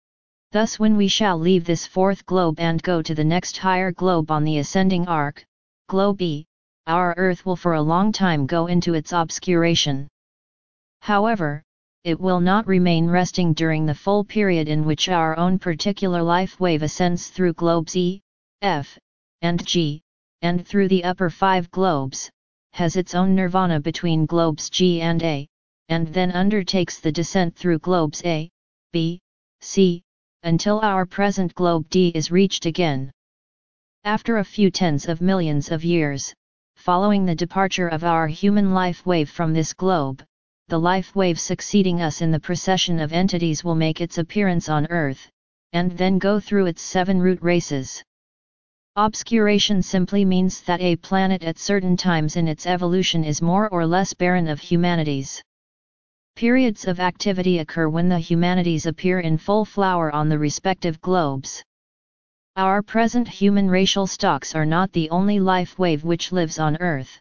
Thus when we shall leave this fourth globe and go to the next higher globe on the ascending arc, globe E, our Earth will for a long time go into its obscuration. However, it will not remain resting during the full period in which our own particular life wave ascends through globes E, F, and G, and through the upper five globes, has its own nirvana between globes G and A, and then undertakes the descent through globes A, B, C, until our present globe D is reached again. After a few tens of millions of years, following the departure of our human life wave from this globe, the life wave succeeding us in the procession of entities will make its appearance on Earth, and then go through its seven root races. Obscuration simply means that a planet at certain times in its evolution is more or less barren of humanities. Periods of activity occur when the humanities appear in full flower on the respective globes. Our present human racial stocks are not the only life wave which lives on Earth.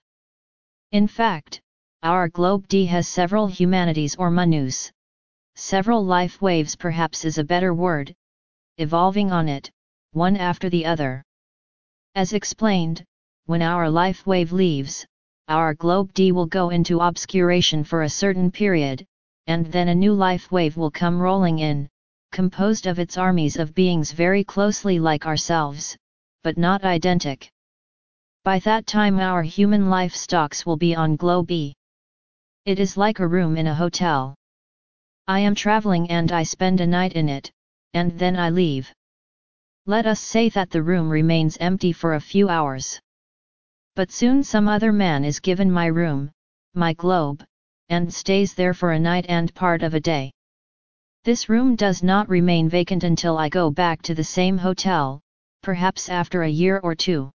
In fact, our globe D has several humanities or manus. Several life waves perhaps is a better word, evolving on it, one after the other. As explained, when our life wave leaves, our globe D will go into obscuration for a certain period, and then a new life wave will come rolling in, composed of its armies of beings very closely like ourselves, but not identical. By that time our human life stocks will be on globe E. It is like a room in a hotel. I am traveling and I spend a night in it, and then I leave. Let us say that the room remains empty for a few hours. But soon some other man is given my room, my globe, and stays there for a night and part of a day. This room does not remain vacant until I go back to the same hotel, perhaps after a year or two.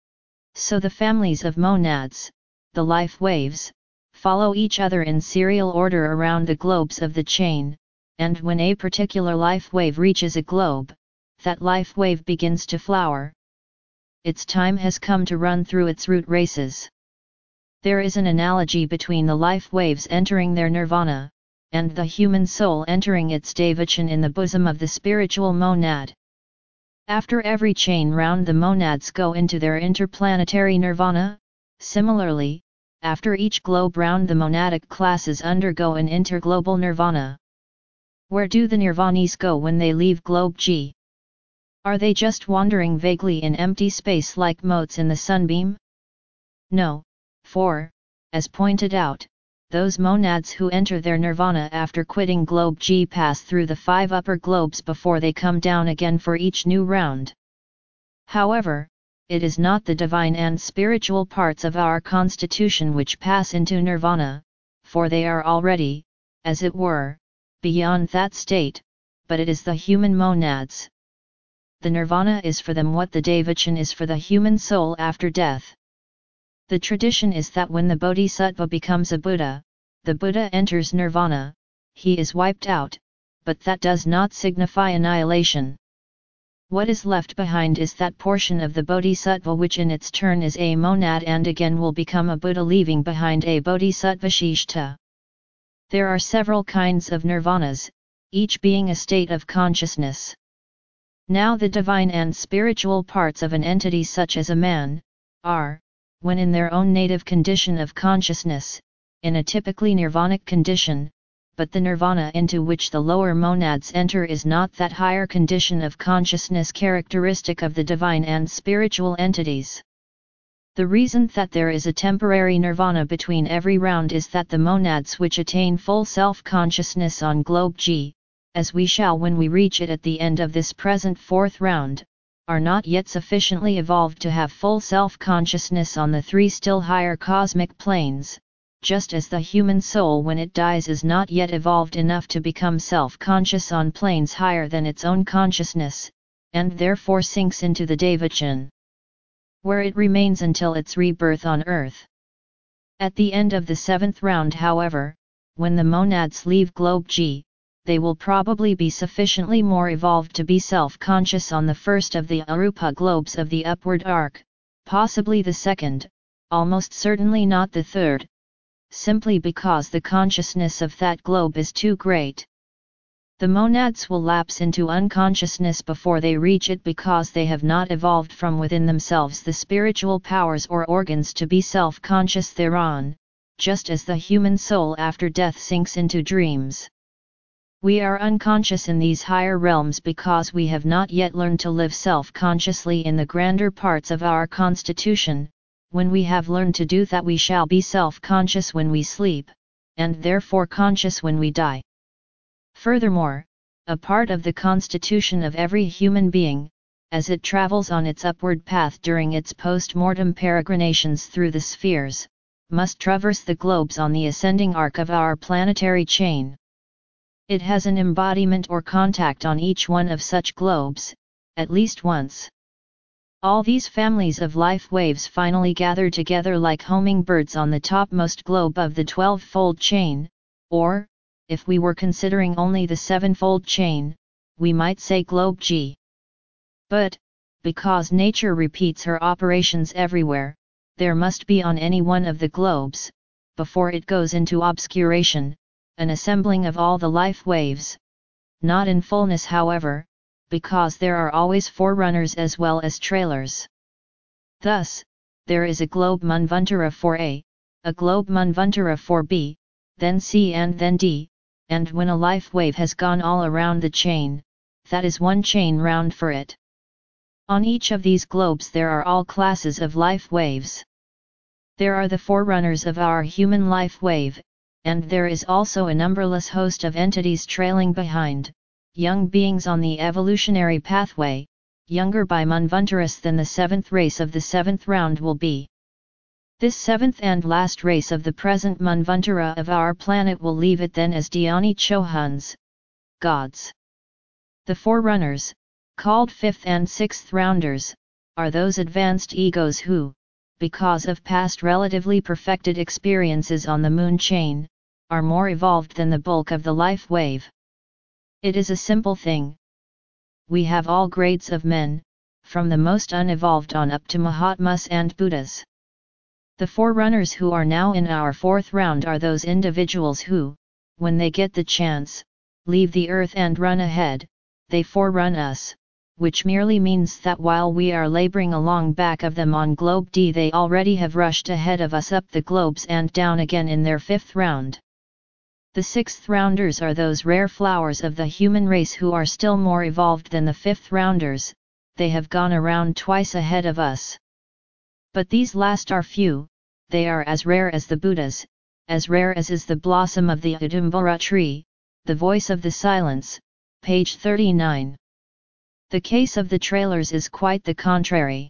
So the families of monads, the life waves, follow each other in serial order around the globes of the chain, and when a particular life wave reaches a globe, that life wave begins to flower. Its time has come to run through its root races. There is an analogy between the life waves entering their nirvana, and the human soul entering its devachan in the bosom of the spiritual monad. After every chain round the monads go into their interplanetary nirvana, similarly, after each globe round the monadic classes undergo an interglobal nirvana. Where do the nirvanis go when they leave globe G? Are they just wandering vaguely in empty space like motes in the sunbeam? No, for, as pointed out, those monads who enter their nirvana after quitting globe G pass through the five upper globes before they come down again for each new round. However, it is not the divine and spiritual parts of our constitution which pass into nirvana, for they are already, as it were, beyond that state, but it is the human monads. The nirvana is for them what the devachan is for the human soul after death. The tradition is that when the bodhisattva becomes a Buddha, the Buddha enters nirvana, he is wiped out, but that does not signify annihilation. What is left behind is that portion of the bodhisattva which in its turn is a monad and again will become a Buddha, leaving behind a bodhisattvashishta. There are several kinds of nirvanas, each being a state of consciousness. Now the divine and spiritual parts of an entity such as a man, are, when in their own native condition of consciousness, in a typically nirvanic condition, but the nirvana into which the lower monads enter is not that higher condition of consciousness characteristic of the divine and spiritual entities. The reason that there is a temporary nirvana between every round is that the monads which attain full self-consciousness on globe G, as we shall when we reach it at the end of this present fourth round, are not yet sufficiently evolved to have full self-consciousness on the three still higher cosmic planes, just as the human soul when it dies is not yet evolved enough to become self-conscious on planes higher than its own consciousness, and therefore sinks into the Devachan, where it remains until its rebirth on earth. At the end of the seventh round, however, when the monads leave globe G, they will probably be sufficiently more evolved to be self-conscious on the first of the arupa globes of the upward arc, possibly the second, almost certainly not the third, simply because the consciousness of that globe is too great. The monads will lapse into unconsciousness before they reach it because they have not evolved from within themselves the spiritual powers or organs to be self-conscious thereon, just as the human soul after death sinks into dreams. We are unconscious in these higher realms because we have not yet learned to live self-consciously in the grander parts of our constitution. When we have learned to do that, we shall be self-conscious when we sleep, and therefore conscious when we die. Furthermore, a part of the constitution of every human being, as it travels on its upward path during its post-mortem peregrinations through the spheres, must traverse the globes on the ascending arc of our planetary chain. It has an embodiment or contact on each one of such globes, at least once. All these families of life waves finally gather together like homing birds on the topmost globe of the twelve-fold chain, or, if we were considering only the seven-fold chain, we might say globe G. But, because nature repeats her operations everywhere, there must be on any one of the globes, before it goes into obscuration, an assembling of all the life waves. Not in fullness, however, because there are always forerunners as well as trailers. Thus, there is a globe Manvantara for A, a globe Manvantara for B, then C and then D, and when a life wave has gone all around the chain, that is one chain round for it. On each of these globes there are all classes of life waves. There are the forerunners of our human life wave, and there is also a numberless host of entities trailing behind, young beings on the evolutionary pathway, younger by Manvantaras than the seventh race of the seventh round will be. This seventh and last race of the present Manvantara of our planet will leave it then as Dhyani Chohans, gods. The forerunners, called fifth and sixth rounders, are those advanced egos who, because of past relatively perfected experiences on the moon chain, are more evolved than the bulk of the life wave. It is a simple thing. We have all grades of men, from the most unevolved on up to Mahatmas and Buddhas. The forerunners who are now in our fourth round are those individuals who, when they get the chance, leave the earth and run ahead. They forerun us, which merely means that while we are laboring along back of them on globe D, they already have rushed ahead of us up the globes and down again in their fifth round. The sixth rounders are those rare flowers of the human race who are still more evolved than the fifth rounders. They have gone around twice ahead of us. But these last are few. They are as rare as the Buddhas, as rare as is the blossom of the Audumbara tree, the voice of the silence, page thirty-nine. The case of the trailers is quite the contrary.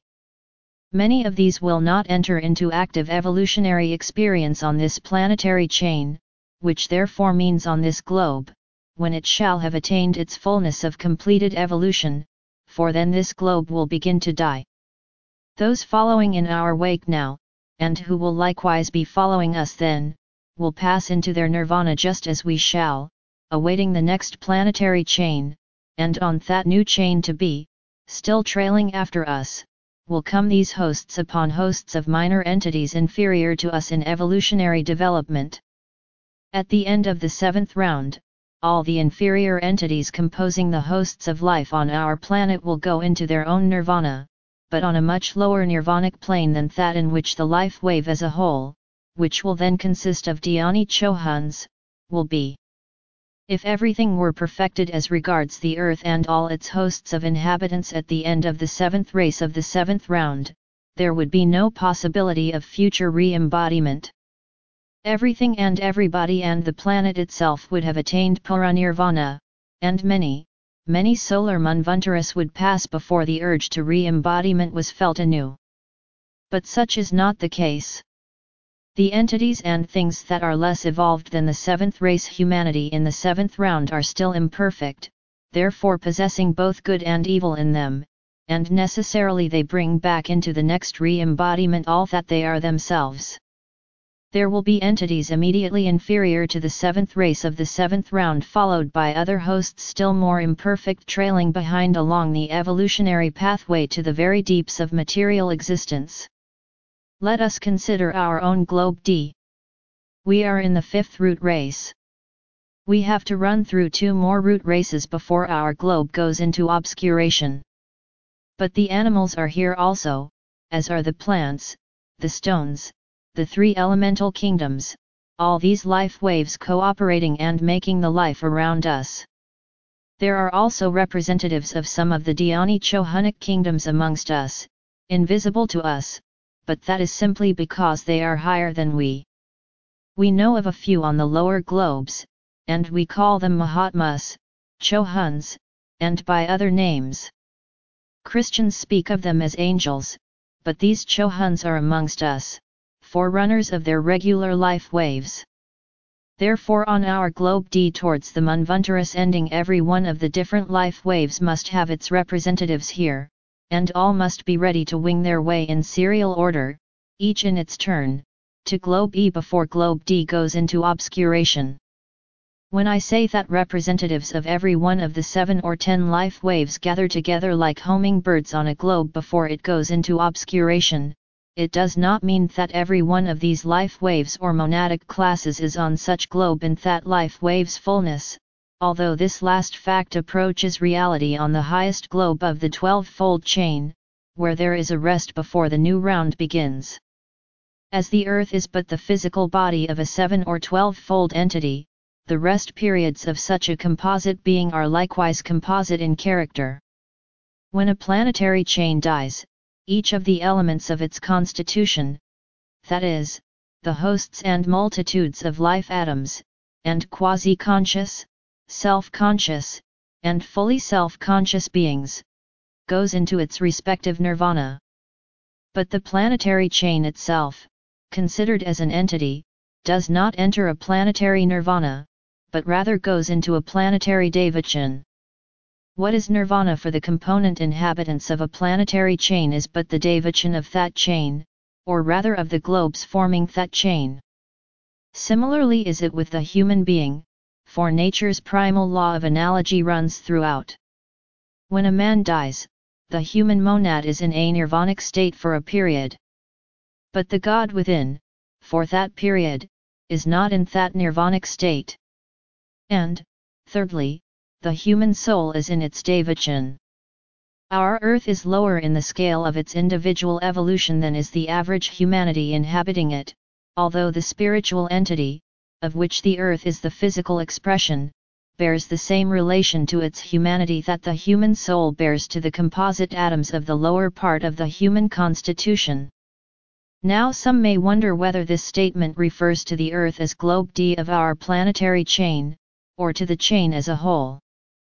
Many of these will not enter into active evolutionary experience on this planetary chain, which therefore means on this globe, when it shall have attained its fullness of completed evolution, for then this globe will begin to die. Those following in our wake now, and who will likewise be following us then, will pass into their nirvana just as we shall, awaiting the next planetary chain, and on that new chain to be, still trailing after us, will come these hosts upon hosts of minor entities inferior to us in evolutionary development. At the end of the seventh round, all the inferior entities composing the hosts of life on our planet will go into their own nirvana, but on a much lower nirvanic plane than that in which the life wave as a whole, which will then consist of Dhyani Chohans, will be. If everything were perfected as regards the earth and all its hosts of inhabitants at the end of the seventh race of the seventh round, there would be no possibility of future re-embodiment. Everything and everybody and the planet itself would have attained Paranirvana, and many, many solar manvantaras would pass before the urge to re-embodiment was felt anew. But such is not the case. The entities and things that are less evolved than the seventh race humanity in the seventh round are still imperfect, therefore possessing both good and evil in them, and necessarily they bring back into the next re-embodiment all that they are themselves. There will be entities immediately inferior to the seventh race of the seventh round, followed by other hosts still more imperfect trailing behind along the evolutionary pathway to the very deeps of material existence. Let us consider our own globe D. We are in the fifth root race. We have to run through two more root races before our globe goes into obscuration. But the animals are here also, as are the plants, the stones, the three elemental kingdoms, all these life waves cooperating and making the life around us. There are also representatives of some of the Dhyani Chohanic kingdoms amongst us, invisible to us, but that is simply because they are higher than we. We know of a few on the lower globes, and we call them Mahatmas, Chohans, and by other names. Christians speak of them as angels, but these Chohans are amongst us, forerunners of their regular life waves. Therefore on our globe D towards the Manvantaras ending, every one of the different life waves must have its representatives here, and all must be ready to wing their way in serial order, each in its turn, to globe E before globe D goes into obscuration. When I say that representatives of every one of the seven or ten life waves gather together like homing birds on a globe before it goes into obscuration, it does not mean that every one of these life waves or monadic classes is on such globe in that life wave's fullness, although this last fact approaches reality on the highest globe of the twelve-fold chain, where there is a rest before the new round begins. As the earth is but the physical body of a seven or twelve-fold entity, the rest periods of such a composite being are likewise composite in character. When a planetary chain dies, each of the elements of its constitution, that is, the hosts and multitudes of life atoms, and quasi-conscious, self-conscious, and fully self-conscious beings, goes into its respective nirvana. But the planetary chain itself, considered as an entity, does not enter a planetary nirvana, but rather goes into a planetary devachan. What is nirvana for the component inhabitants of a planetary chain is but the devachan of that chain, or rather of the globes forming that chain. Similarly is it with the human being, for nature's primal law of analogy runs throughout. When a man dies, the human monad is in a nirvanic state for a period. But the God within, for that period, is not in that nirvanic state. And, thirdly, the human soul is in its devachan. Our earth is lower in the scale of its individual evolution than is the average humanity inhabiting it, although the spiritual entity, of which the earth is the physical expression, bears the same relation to its humanity that the human soul bears to the composite atoms of the lower part of the human constitution. Now some may wonder whether this statement refers to the earth as globe D of our planetary chain, or to the chain as a whole.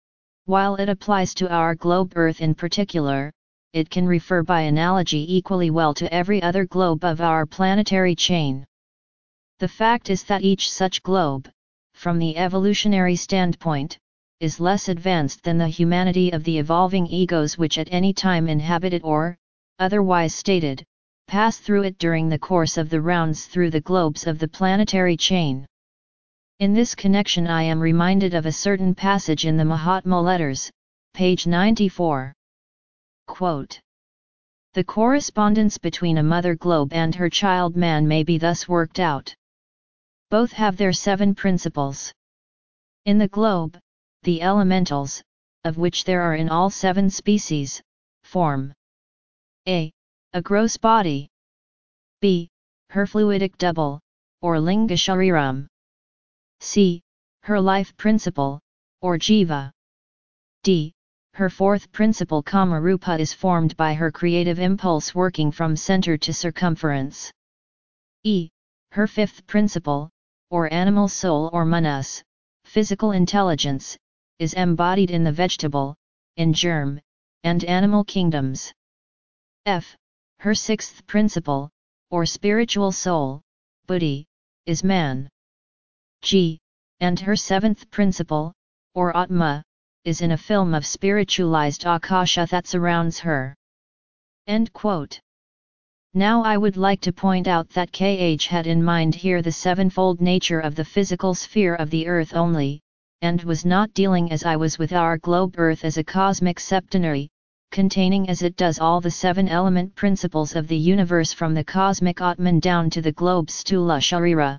While it applies to our globe Earth in particular, it can refer by analogy equally well to every other globe of our planetary chain. The fact is that each such globe, from the evolutionary standpoint, is less advanced than the humanity of the evolving egos which at any time inhabit it or, otherwise stated, pass through it during the course of the rounds through the globes of the planetary chain. In this connection I am reminded of a certain passage in the Mahatma Letters, page ninety-four. Quote, "The correspondence between a mother globe and her child man may be thus worked out. Both have their seven principles. In the globe, the elementals, of which there are in all seven species, form a. a gross body, b. her fluidic double, or linga shariram, c. her life principle, or jiva, d. her fourth principle kama rupa is formed by her creative impulse working from center to circumference, e. her fifth principle, or animal soul or manas, physical intelligence, is embodied in the vegetable, in germ, and animal kingdoms. F. her sixth principle, or spiritual soul, buddhi, is man. G. and her seventh principle, or atma, is in a film of spiritualized akasha that surrounds her. End quote. Now I would like to point out that K H had in mind here the sevenfold nature of the physical sphere of the earth only, and was not dealing as I was with our globe Earth as a cosmic septenary, containing as it does all the seven element principles of the universe from the cosmic Atman down to the globe's Stula Sharira.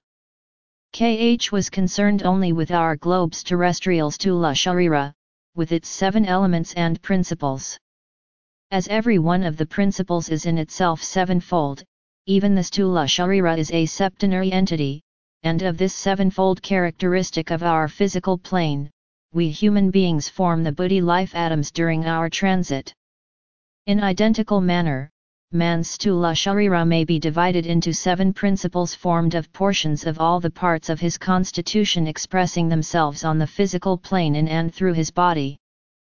K H was concerned only with our globe's terrestrial Stula Sharira, with its seven elements and principles. As every one of the principles is in itself sevenfold, even the Stula Sharira is a septenary entity, and of this sevenfold characteristic of our physical plane, we human beings form the buddhi life atoms during our transit. In identical manner, man's Stula Sharira may be divided into seven principles formed of portions of all the parts of his constitution expressing themselves on the physical plane in and through his body.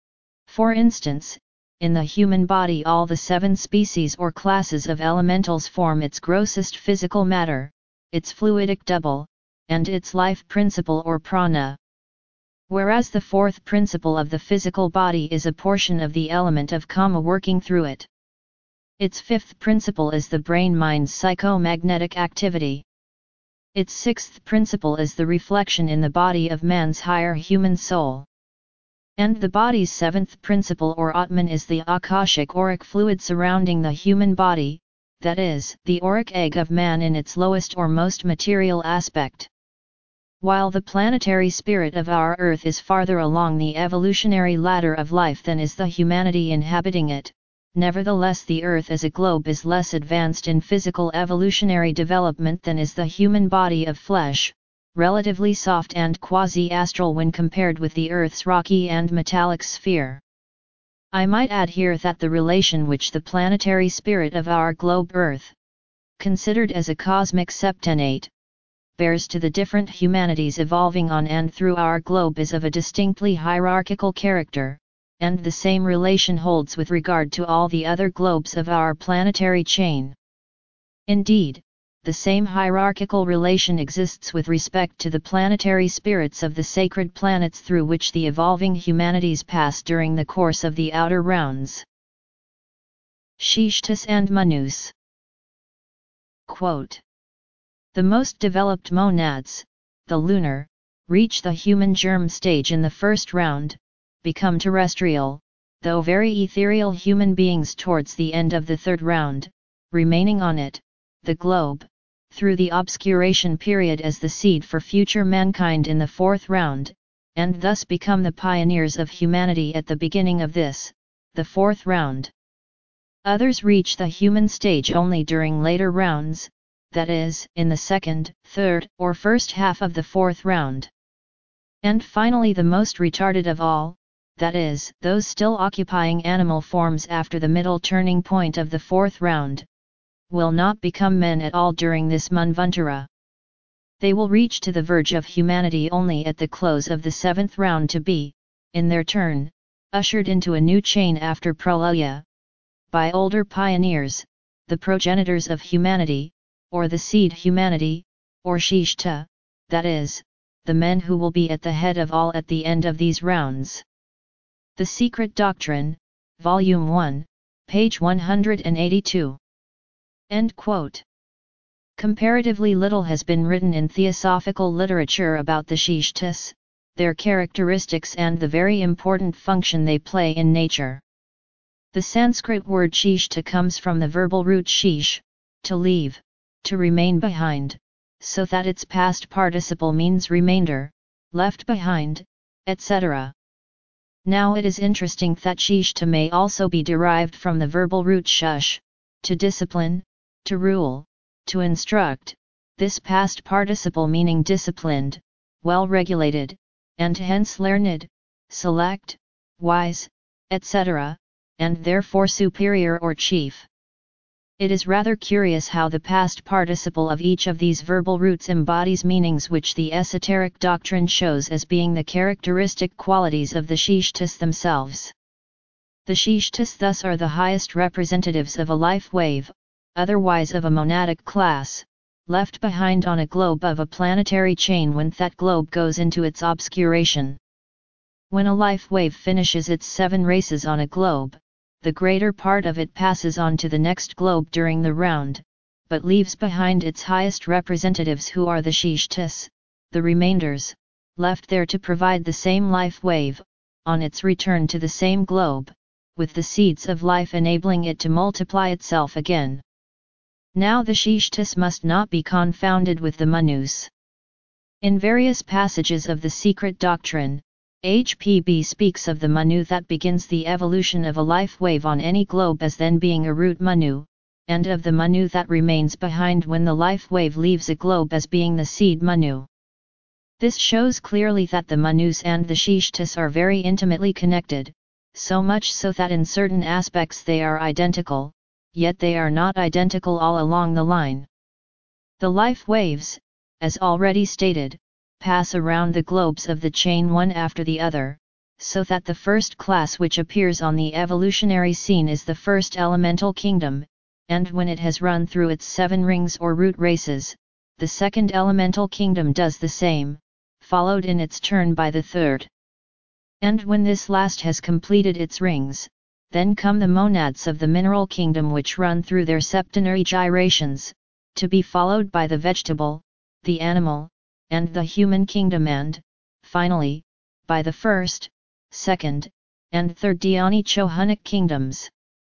For instance, in the human body all the seven species or classes of elementals form its grossest physical matter, its fluidic double, and its life principle or prana. Whereas the fourth principle of the physical body is a portion of the element of kama working through it. Its fifth principle is the brain-mind's psychomagnetic activity. Its sixth principle is the reflection in the body of man's higher human soul. And the body's seventh principle or Atman is the akashic auric fluid surrounding the human body, that is, the auric egg of man in its lowest or most material aspect. While the planetary spirit of our Earth is farther along the evolutionary ladder of life than is the humanity inhabiting it, nevertheless the Earth as a globe is less advanced in physical evolutionary development than is the human body of flesh, relatively soft and quasi-astral when compared with the Earth's rocky and metallic sphere. I might add here that the relation which the planetary spirit of our globe Earth, considered as a cosmic septennate, bears to the different humanities evolving on and through our globe is of a distinctly hierarchical character, and the same relation holds with regard to all the other globes of our planetary chain. Indeed, the same hierarchical relation exists with respect to the planetary spirits of the sacred planets through which the evolving humanities pass during the course of the outer rounds. Shishtas and Manus. Quote. The most developed monads, the lunar, reach the human germ stage in the first round, become terrestrial, though very ethereal human beings towards the end of the third round, remaining on it, the globe, through the obscuration period as the seed for future mankind in the fourth round, and thus become the pioneers of humanity at the beginning of this, the fourth round. Others reach the human stage only during later rounds, that is, in the second, third, or first half of the fourth round. And finally the most retarded of all, that is, those still occupying animal forms after the middle turning point of the fourth round, will not become men at all during this Manvantara. They will reach to the verge of humanity only at the close of the seventh round to be, in their turn, ushered into a new chain after Pralaya, by older pioneers, the progenitors of humanity, or the seed humanity, or Shishta, that is, the men who will be at the head of all at the end of these rounds. The Secret Doctrine, Volume one, page one hundred eighty-two. End quote. Comparatively little has been written in theosophical literature about the Shishtas, their characteristics and the very important function they play in nature. The Sanskrit word Shishta comes from the verbal root shish, to leave, to remain behind, so that its past participle means remainder, left behind, et cetera. Now it is interesting that shishta may also be derived from the verbal root shush, to discipline, to rule, to instruct, this past participle meaning disciplined, well regulated, and hence learned, select, wise, et cetera, and therefore superior or chief. It is rather curious how the past participle of each of these verbal roots embodies meanings which the esoteric doctrine shows as being the characteristic qualities of the shishtas themselves. The shishtas thus are the highest representatives of a life wave, otherwise of a monadic class, left behind on a globe of a planetary chain when that globe goes into its obscuration. When a life wave finishes its seven races on a globe, the greater part of it passes on to the next globe during the round, but leaves behind its highest representatives who are the shishtas, the remainders, left there to provide the same life wave, on its return to the same globe, with the seeds of life enabling it to multiply itself again. Now the shishtas must not be confounded with the manus. In various passages of the secret doctrine, H P B speaks of the manu that begins the evolution of a life wave on any globe as then being a root manu, and of the manu that remains behind when the life wave leaves a globe as being the seed manu. This shows clearly that the manus and the shishtas are very intimately connected, so much so that in certain aspects they are identical, yet they are not identical all along the line. The life waves, as already stated, pass around the globes of the chain one after the other, so that the first class which appears on the evolutionary scene is the first elemental kingdom, and when it has run through its seven rings or root races, the second elemental kingdom does the same, followed in its turn by the third. And when this last has completed its rings, then come the monads of the mineral kingdom which run through their septenary gyrations, to be followed by the vegetable, the animal, and the human kingdom and, finally, by the first, second, and third dhyani chohanic kingdoms.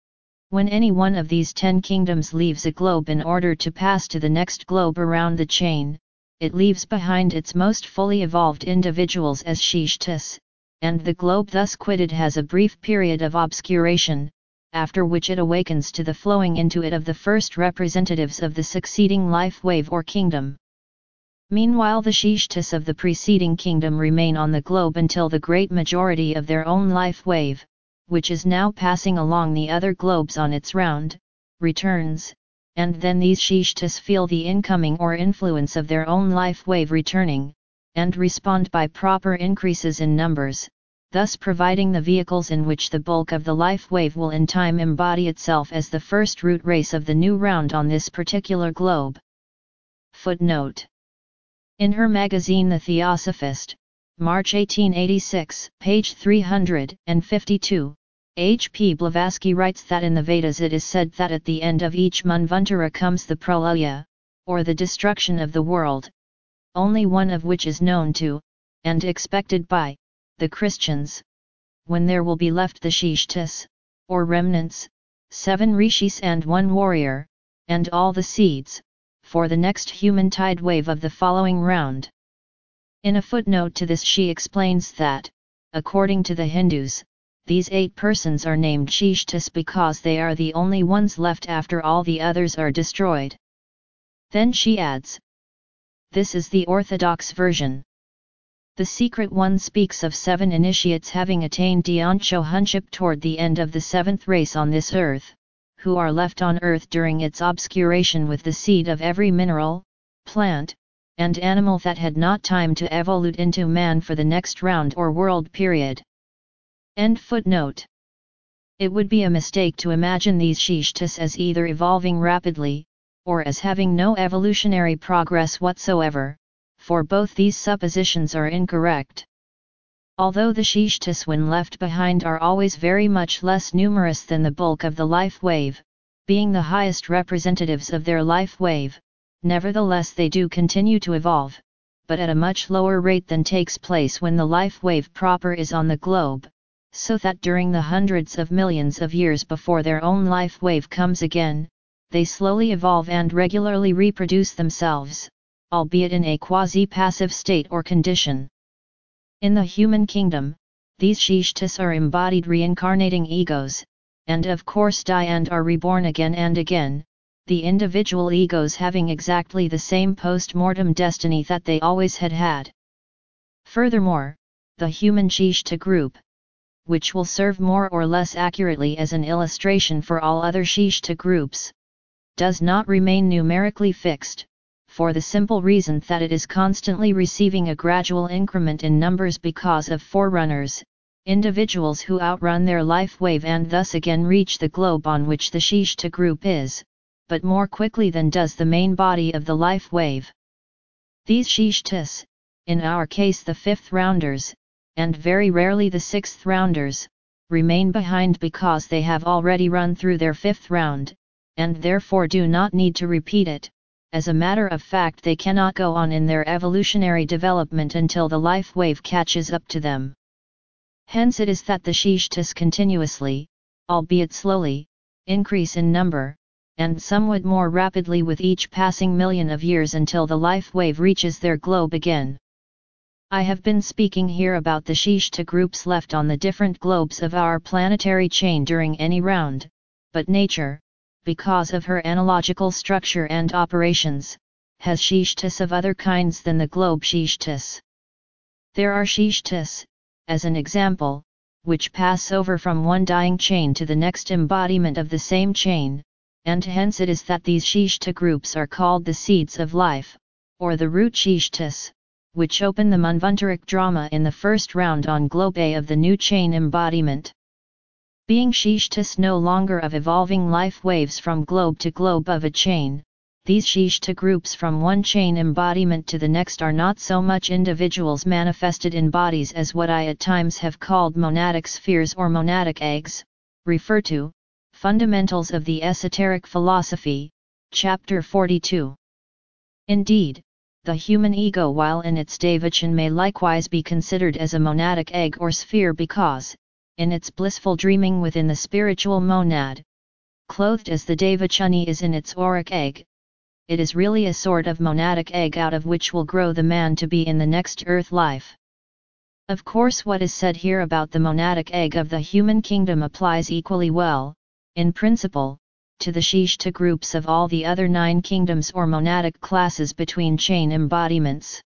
When any one of these ten kingdoms leaves a globe in order to pass to the next globe around the chain, it leaves behind its most fully evolved individuals as shishtas, and the globe thus quitted has a brief period of obscuration, after which it awakens to the flowing into it of the first representatives of the succeeding life wave or kingdom. Meanwhile the shishtas of the preceding kingdom remain on the globe until the great majority of their own life wave, which is now passing along the other globes on its round, returns, and then these shishtas feel the incoming or influence of their own life wave returning, and respond by proper increases in numbers, thus providing the vehicles in which the bulk of the life wave will in time embody itself as the first root race of the new round on this particular globe. Footnote. In her magazine The Theosophist, March eighteen eighty-six, page three hundred fifty-two, H P Blavatsky writes that in the Vedas it is said that at the end of each manvantara comes the pralaya, or the destruction of the world, only one of which is known to, and expected by, the Christians, when there will be left the shishtas, or remnants, seven rishis and one warrior, and all the seeds, for the next human tide wave of the following round. In a footnote to this she explains that, according to the Hindus, these eight persons are named shishtas because they are the only ones left after all the others are destroyed. Then she adds, this is the orthodox version. The secret one speaks of seven initiates having attained dhyan chohanship toward the end of the seventh race on this earth, who are left on earth during its obscuration with the seed of every mineral, plant, and animal that had not time to evolute into man for the next round or world period. End footnote. It would be a mistake to imagine these shishtas as either evolving rapidly, or as having no evolutionary progress whatsoever, for both these suppositions are incorrect. Although the shishtas when left behind are always very much less numerous than the bulk of the life wave, being the highest representatives of their life wave, nevertheless they do continue to evolve, but at a much lower rate than takes place when the life wave proper is on the globe, so that during the hundreds of millions of years before their own life wave comes again, they slowly evolve and regularly reproduce themselves, albeit in a quasi-passive state or condition. In the human kingdom, these Shishtas are embodied reincarnating egos, and of course die and are reborn again and again, the individual egos having exactly the same post-mortem destiny that they always had had. Furthermore, the human Shishta group, which will serve more or less accurately as an illustration for all other Shishta groups, does not remain numerically fixed, for the simple reason that it is constantly receiving a gradual increment in numbers because of forerunners, individuals who outrun their life wave and thus again reach the globe on which the Shishta group is, but more quickly than does the main body of the life wave. These Shishtas, in our case the fifth rounders, and very rarely the sixth rounders, remain behind because they have already run through their fifth round, and therefore do not need to repeat it. As a matter of fact, they cannot go on in their evolutionary development until the life wave catches up to them. Hence it is that the Shishtas continuously, albeit slowly, increase in number, and somewhat more rapidly with each passing million of years until the life wave reaches their globe again. I have been speaking here about the Shishta groups left on the different globes of our planetary chain during any round, but nature, because of her analogical structure and operations, has Shishtas of other kinds than the globe Shishtas. There are Shishtas, as an example, which pass over from one dying chain to the next embodiment of the same chain, and hence it is that these Shishta groups are called the seeds of life, or the root Shishtas, which open the Manvantaric drama in the first round on globe A of the new chain embodiment. Being Shishtas no longer of evolving life waves from globe to globe of a chain, these Shishta groups from one chain embodiment to the next are not so much individuals manifested in bodies as what I at times have called monadic spheres or monadic eggs, refer to Fundamentals of the Esoteric Philosophy, Chapter forty-two. Indeed, the human ego while in its devachan may likewise be considered as a monadic egg or sphere because, in its blissful dreaming within the spiritual monad, clothed as the devachani is in its auric egg, it is really a sort of monadic egg out of which will grow the man to be in the next earth life. Of course, what is said here about the monadic egg of the human kingdom applies equally well, in principle, to the Shishta groups of all the other nine kingdoms or monadic classes between chain embodiments.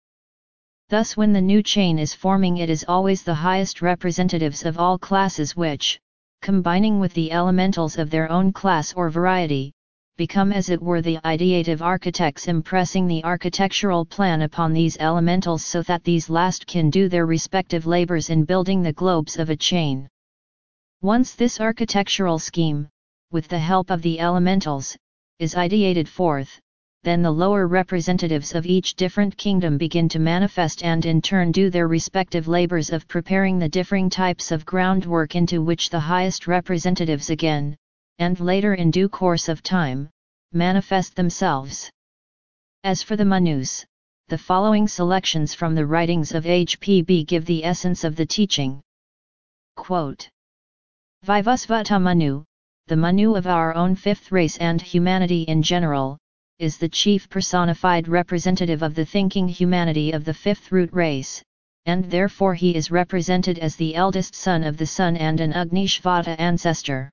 Thus when the new chain is forming, it is always the highest representatives of all classes which, combining with the elementals of their own class or variety, become as it were the ideative architects impressing the architectural plan upon these elementals so that these last can do their respective labors in building the globes of a chain. Once this architectural scheme, with the help of the elementals, is ideated forth, then the lower representatives of each different kingdom begin to manifest and in turn do their respective labors of preparing the differing types of groundwork into which the highest representatives again, and later in due course of time, manifest themselves. As for the Manus, the following selections from the writings of H P B give the essence of the teaching. Quote, Vivasvata Manu, the Manu of our own fifth race and humanity in general, is the chief personified representative of the thinking humanity of the fifth root race, and therefore he is represented as the eldest son of the sun and an Agnishvata ancestor.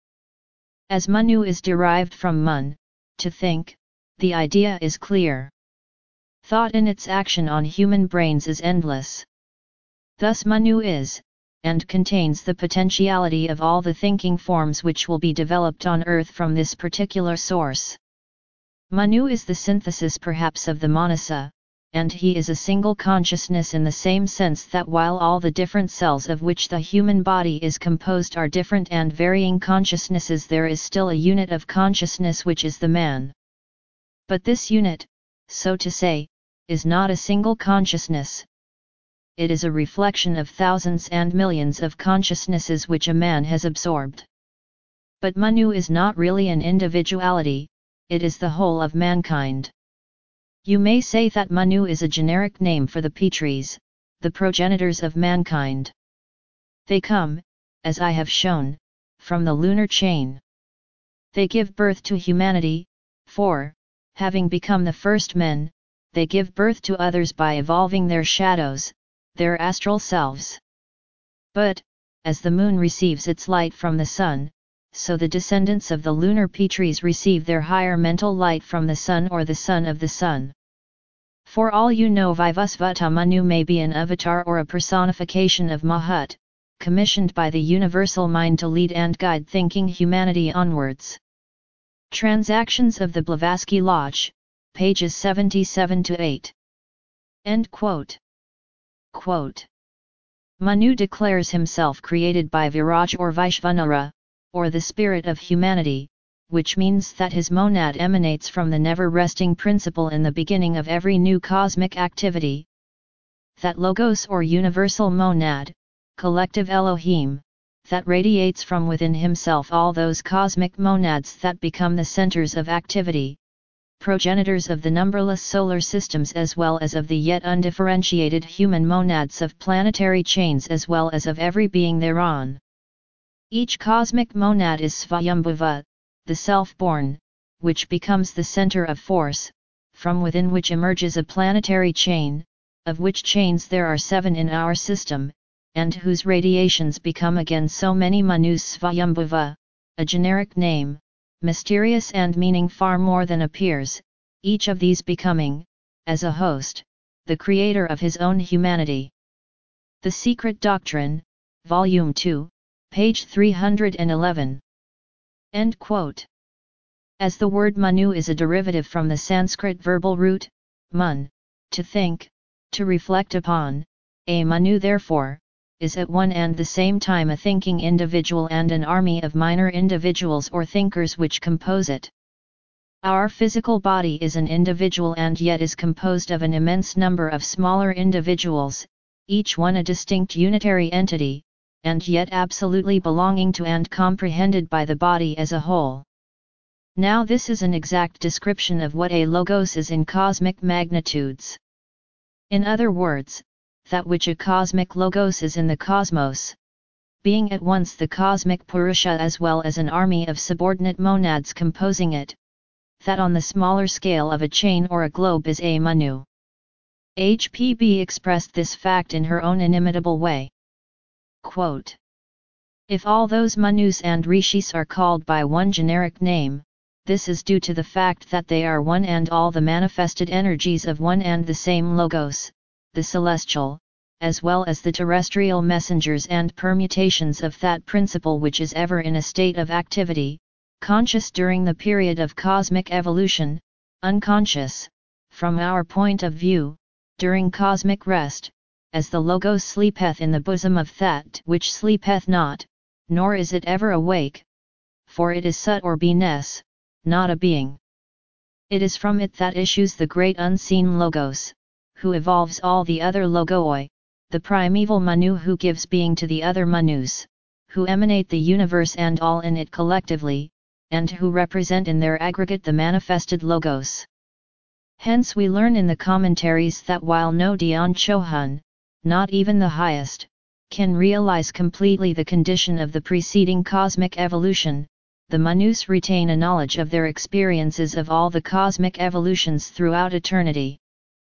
As Manu is derived from Mun, to think, the idea is clear. Thought in its action on human brains is endless. Thus Manu is, and contains the potentiality of all the thinking forms which will be developed on earth from this particular source. Manu is the synthesis perhaps of the Manasa, and he is a single consciousness in the same sense that while all the different cells of which the human body is composed are different and varying consciousnesses, there is still a unit of consciousness which is the man. But this unit, so to say, is not a single consciousness. It is a reflection of thousands and millions of consciousnesses which a man has absorbed. But Manu is not really an individuality, it is the whole of mankind. You may say that Manu is a generic name for the Pitris, the progenitors of mankind. They come, as I have shown, from the lunar chain. They give birth to humanity, for, having become the first men, they give birth to others by evolving their shadows, their astral selves. But, as the moon receives its light from the sun, so the descendants of the lunar Pitris receive their higher mental light from the sun or the son of the sun. For all you know, Vivasvata Manu may be an avatar or a personification of Mahut, commissioned by the universal mind to lead and guide thinking humanity onwards. Transactions of the Blavatsky Lodge, pages seventy-seven to eight. End quote. Quote. Manu declares himself created by Viraj or Vaishvanara, or the spirit of humanity, which means that his monad emanates from the never-resting principle in the beginning of every new cosmic activity. That logos or universal monad, collective Elohim, that radiates from within himself all those cosmic monads that become the centers of activity, progenitors of the numberless solar systems as well as of the yet undifferentiated human monads of planetary chains as well as of every being thereon. Each cosmic monad is Svayambhuva, the self-born, which becomes the center of force, from within which emerges a planetary chain, of which chains there are seven in our system, and whose radiations become again so many Manus. Svayambhuva, a generic name, mysterious and meaning far more than appears, each of these becoming, as a host, the creator of his own humanity. The Secret Doctrine, Volume two, page three hundred eleven. End quote. As the word Manu is a derivative from the Sanskrit verbal root, mun, to think, to reflect upon, a Manu therefore, is at one and the same time a thinking individual and an army of minor individuals or thinkers which compose it. Our physical body is an individual and yet is composed of an immense number of smaller individuals, each one a distinct unitary entity, and yet absolutely belonging to and comprehended by the body as a whole. Now this is an exact description of what a logos is in cosmic magnitudes. In other words, that which a cosmic logos is in the cosmos, being at once the cosmic Purusha as well as an army of subordinate monads composing it, that on the smaller scale of a chain or a globe is a Manu. H P B expressed this fact in her own inimitable way. Quote. If all those Manus and Rishis are called by one generic name, this is due to the fact that they are one and all the manifested energies of one and the same logos, the celestial, as well as the terrestrial messengers and permutations of that principle which is ever in a state of activity, conscious during the period of cosmic evolution, unconscious, from our point of view, during cosmic rest, as the logos sleepeth in the bosom of that which sleepeth not, nor is it ever awake, for it is Sut or Be-ness, not a being. It is from it that issues the great unseen logos, who evolves all the other logoi, the primeval Manu who gives being to the other Manus, who emanate the universe and all in it collectively, and who represent in their aggregate the manifested logos. Hence we learn in the commentaries that while no Dhyan Chohan, not even the highest, can realize completely the condition of the preceding cosmic evolution, the Manus retain a knowledge of their experiences of all the cosmic evolutions throughout eternity.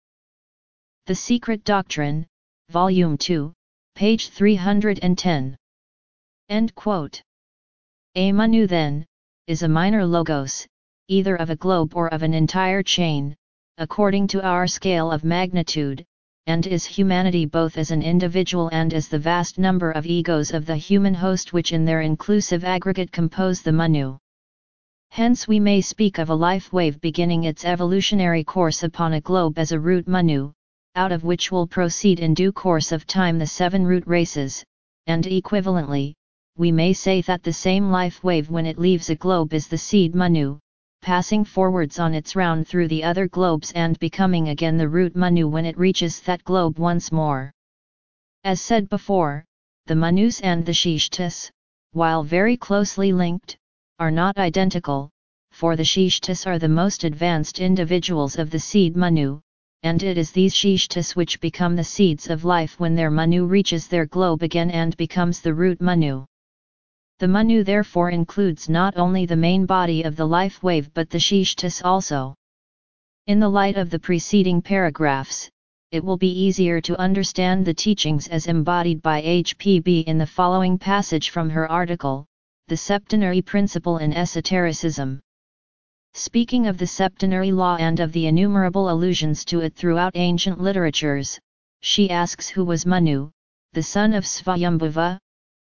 The Secret Doctrine, Volume two, page three hundred ten. End quote. A Manu then, is a minor logos, either of a globe or of an entire chain, according to our scale of magnitude, and is humanity both as an individual and as the vast number of egos of the human host which in their inclusive aggregate compose the Manu. Hence we may speak of a life wave beginning its evolutionary course upon a globe as a root Manu, out of which will proceed in due course of time the seven root races, and equivalently, we may say that the same life wave when it leaves a globe is the seed Manu, passing forwards on its round through the other globes and becoming again the root Manu when it reaches that globe once more. As said before, the Manus and the Shishtas, while very closely linked, are not identical, for the Shishtas are the most advanced individuals of the seed Manu, and it is these Shishtas which become the seeds of life when their Manu reaches their globe again and becomes the root Manu. The Manu therefore includes not only the main body of the life wave but the Shishtas also. In the light of the preceding paragraphs, it will be easier to understand the teachings as embodied by H P B in the following passage from her article, The Septenary Principle in Esotericism. Speaking of the septenary law and of the innumerable allusions to it throughout ancient literatures, she asks who was Manu, the son of Svayambhuva?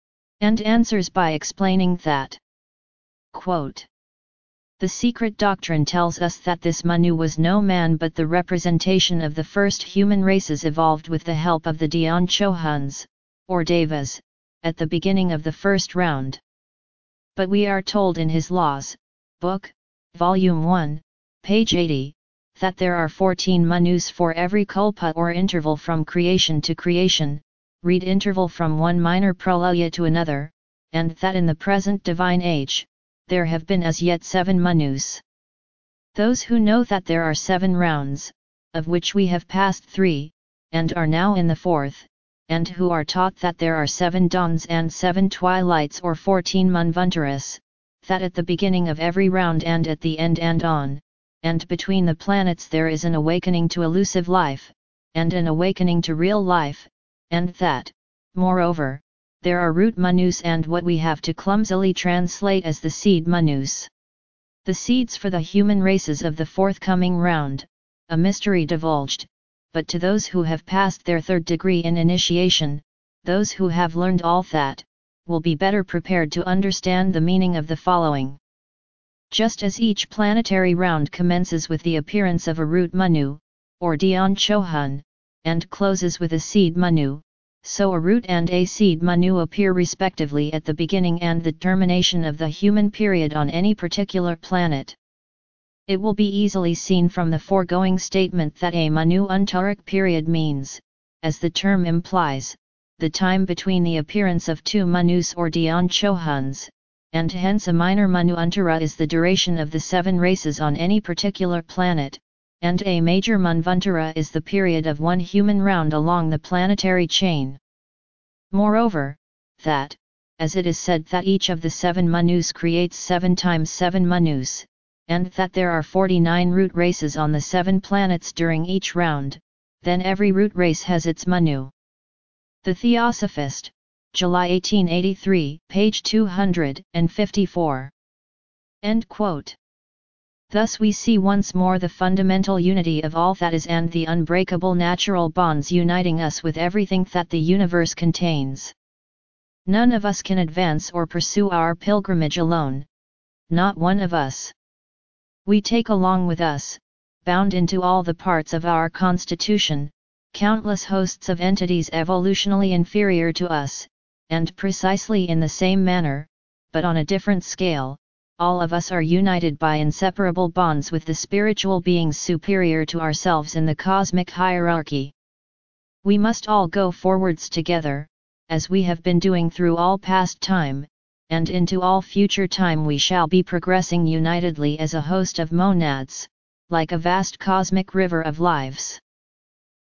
And answers by explaining that, quote, the secret doctrine tells us that this Manu was no man but the representation of the first human races evolved with the help of the Dhyan Chohans, or Devas, at the beginning of the first round. But we are told in his Laws, Book, Volume one, page eighty, that there are fourteen Manus for every kalpa or interval from creation to creation, read interval from one minor pralaya to another, and that in the present divine age, there have been as yet seven Manus. Those who know that there are seven rounds, of which we have passed three, and are now in the fourth, and who are taught that there are seven dawns and seven twilights or fourteen manvantaras, that at the beginning of every round and at the end and on, and between the planets there is an awakening to elusive life, and an awakening to real life, and that, moreover, there are root Manus and what we have to clumsily translate as the seed Manus. The seeds for the human races of the forthcoming round, a mystery divulged, but to those who have passed their third degree in initiation, those who have learned all that, will be better prepared to understand the meaning of the following. Just as each planetary round commences with the appearance of a root Manu, or Dhyan Chohan, and closes with a seed Manu, so a root and a seed Manu appear respectively at the beginning and the termination of the human period on any particular planet. It will be easily seen from the foregoing statement that a Manu Untaric period means, as the term implies, the time between the appearance of two Manus or Dhyan Chohans, and hence a minor Manu Untara is the duration of the seven races on any particular planet, and a major Manvantara is the period of one human round along the planetary chain. Moreover, that, as it is said that each of the seven Manus creates seven times seven Manus, and that there are forty-nine root races on the seven planets during each round, then every root race has its Manu. The Theosophist, July eighteen eighty-three, page two hundred fifty-four. End quote. Thus we see once more the fundamental unity of all that is and the unbreakable natural bonds uniting us with everything that the universe contains. None of us can advance or pursue our pilgrimage alone, not one of us. We take along with us, bound into all the parts of our constitution, countless hosts of entities evolutionally inferior to us, and precisely in the same manner, but on a different scale, all of us are united by inseparable bonds with the spiritual beings superior to ourselves in the cosmic hierarchy. We must all go forwards together, as we have been doing through all past time, and into all future time we shall be progressing unitedly as a host of monads, like a vast cosmic river of lives.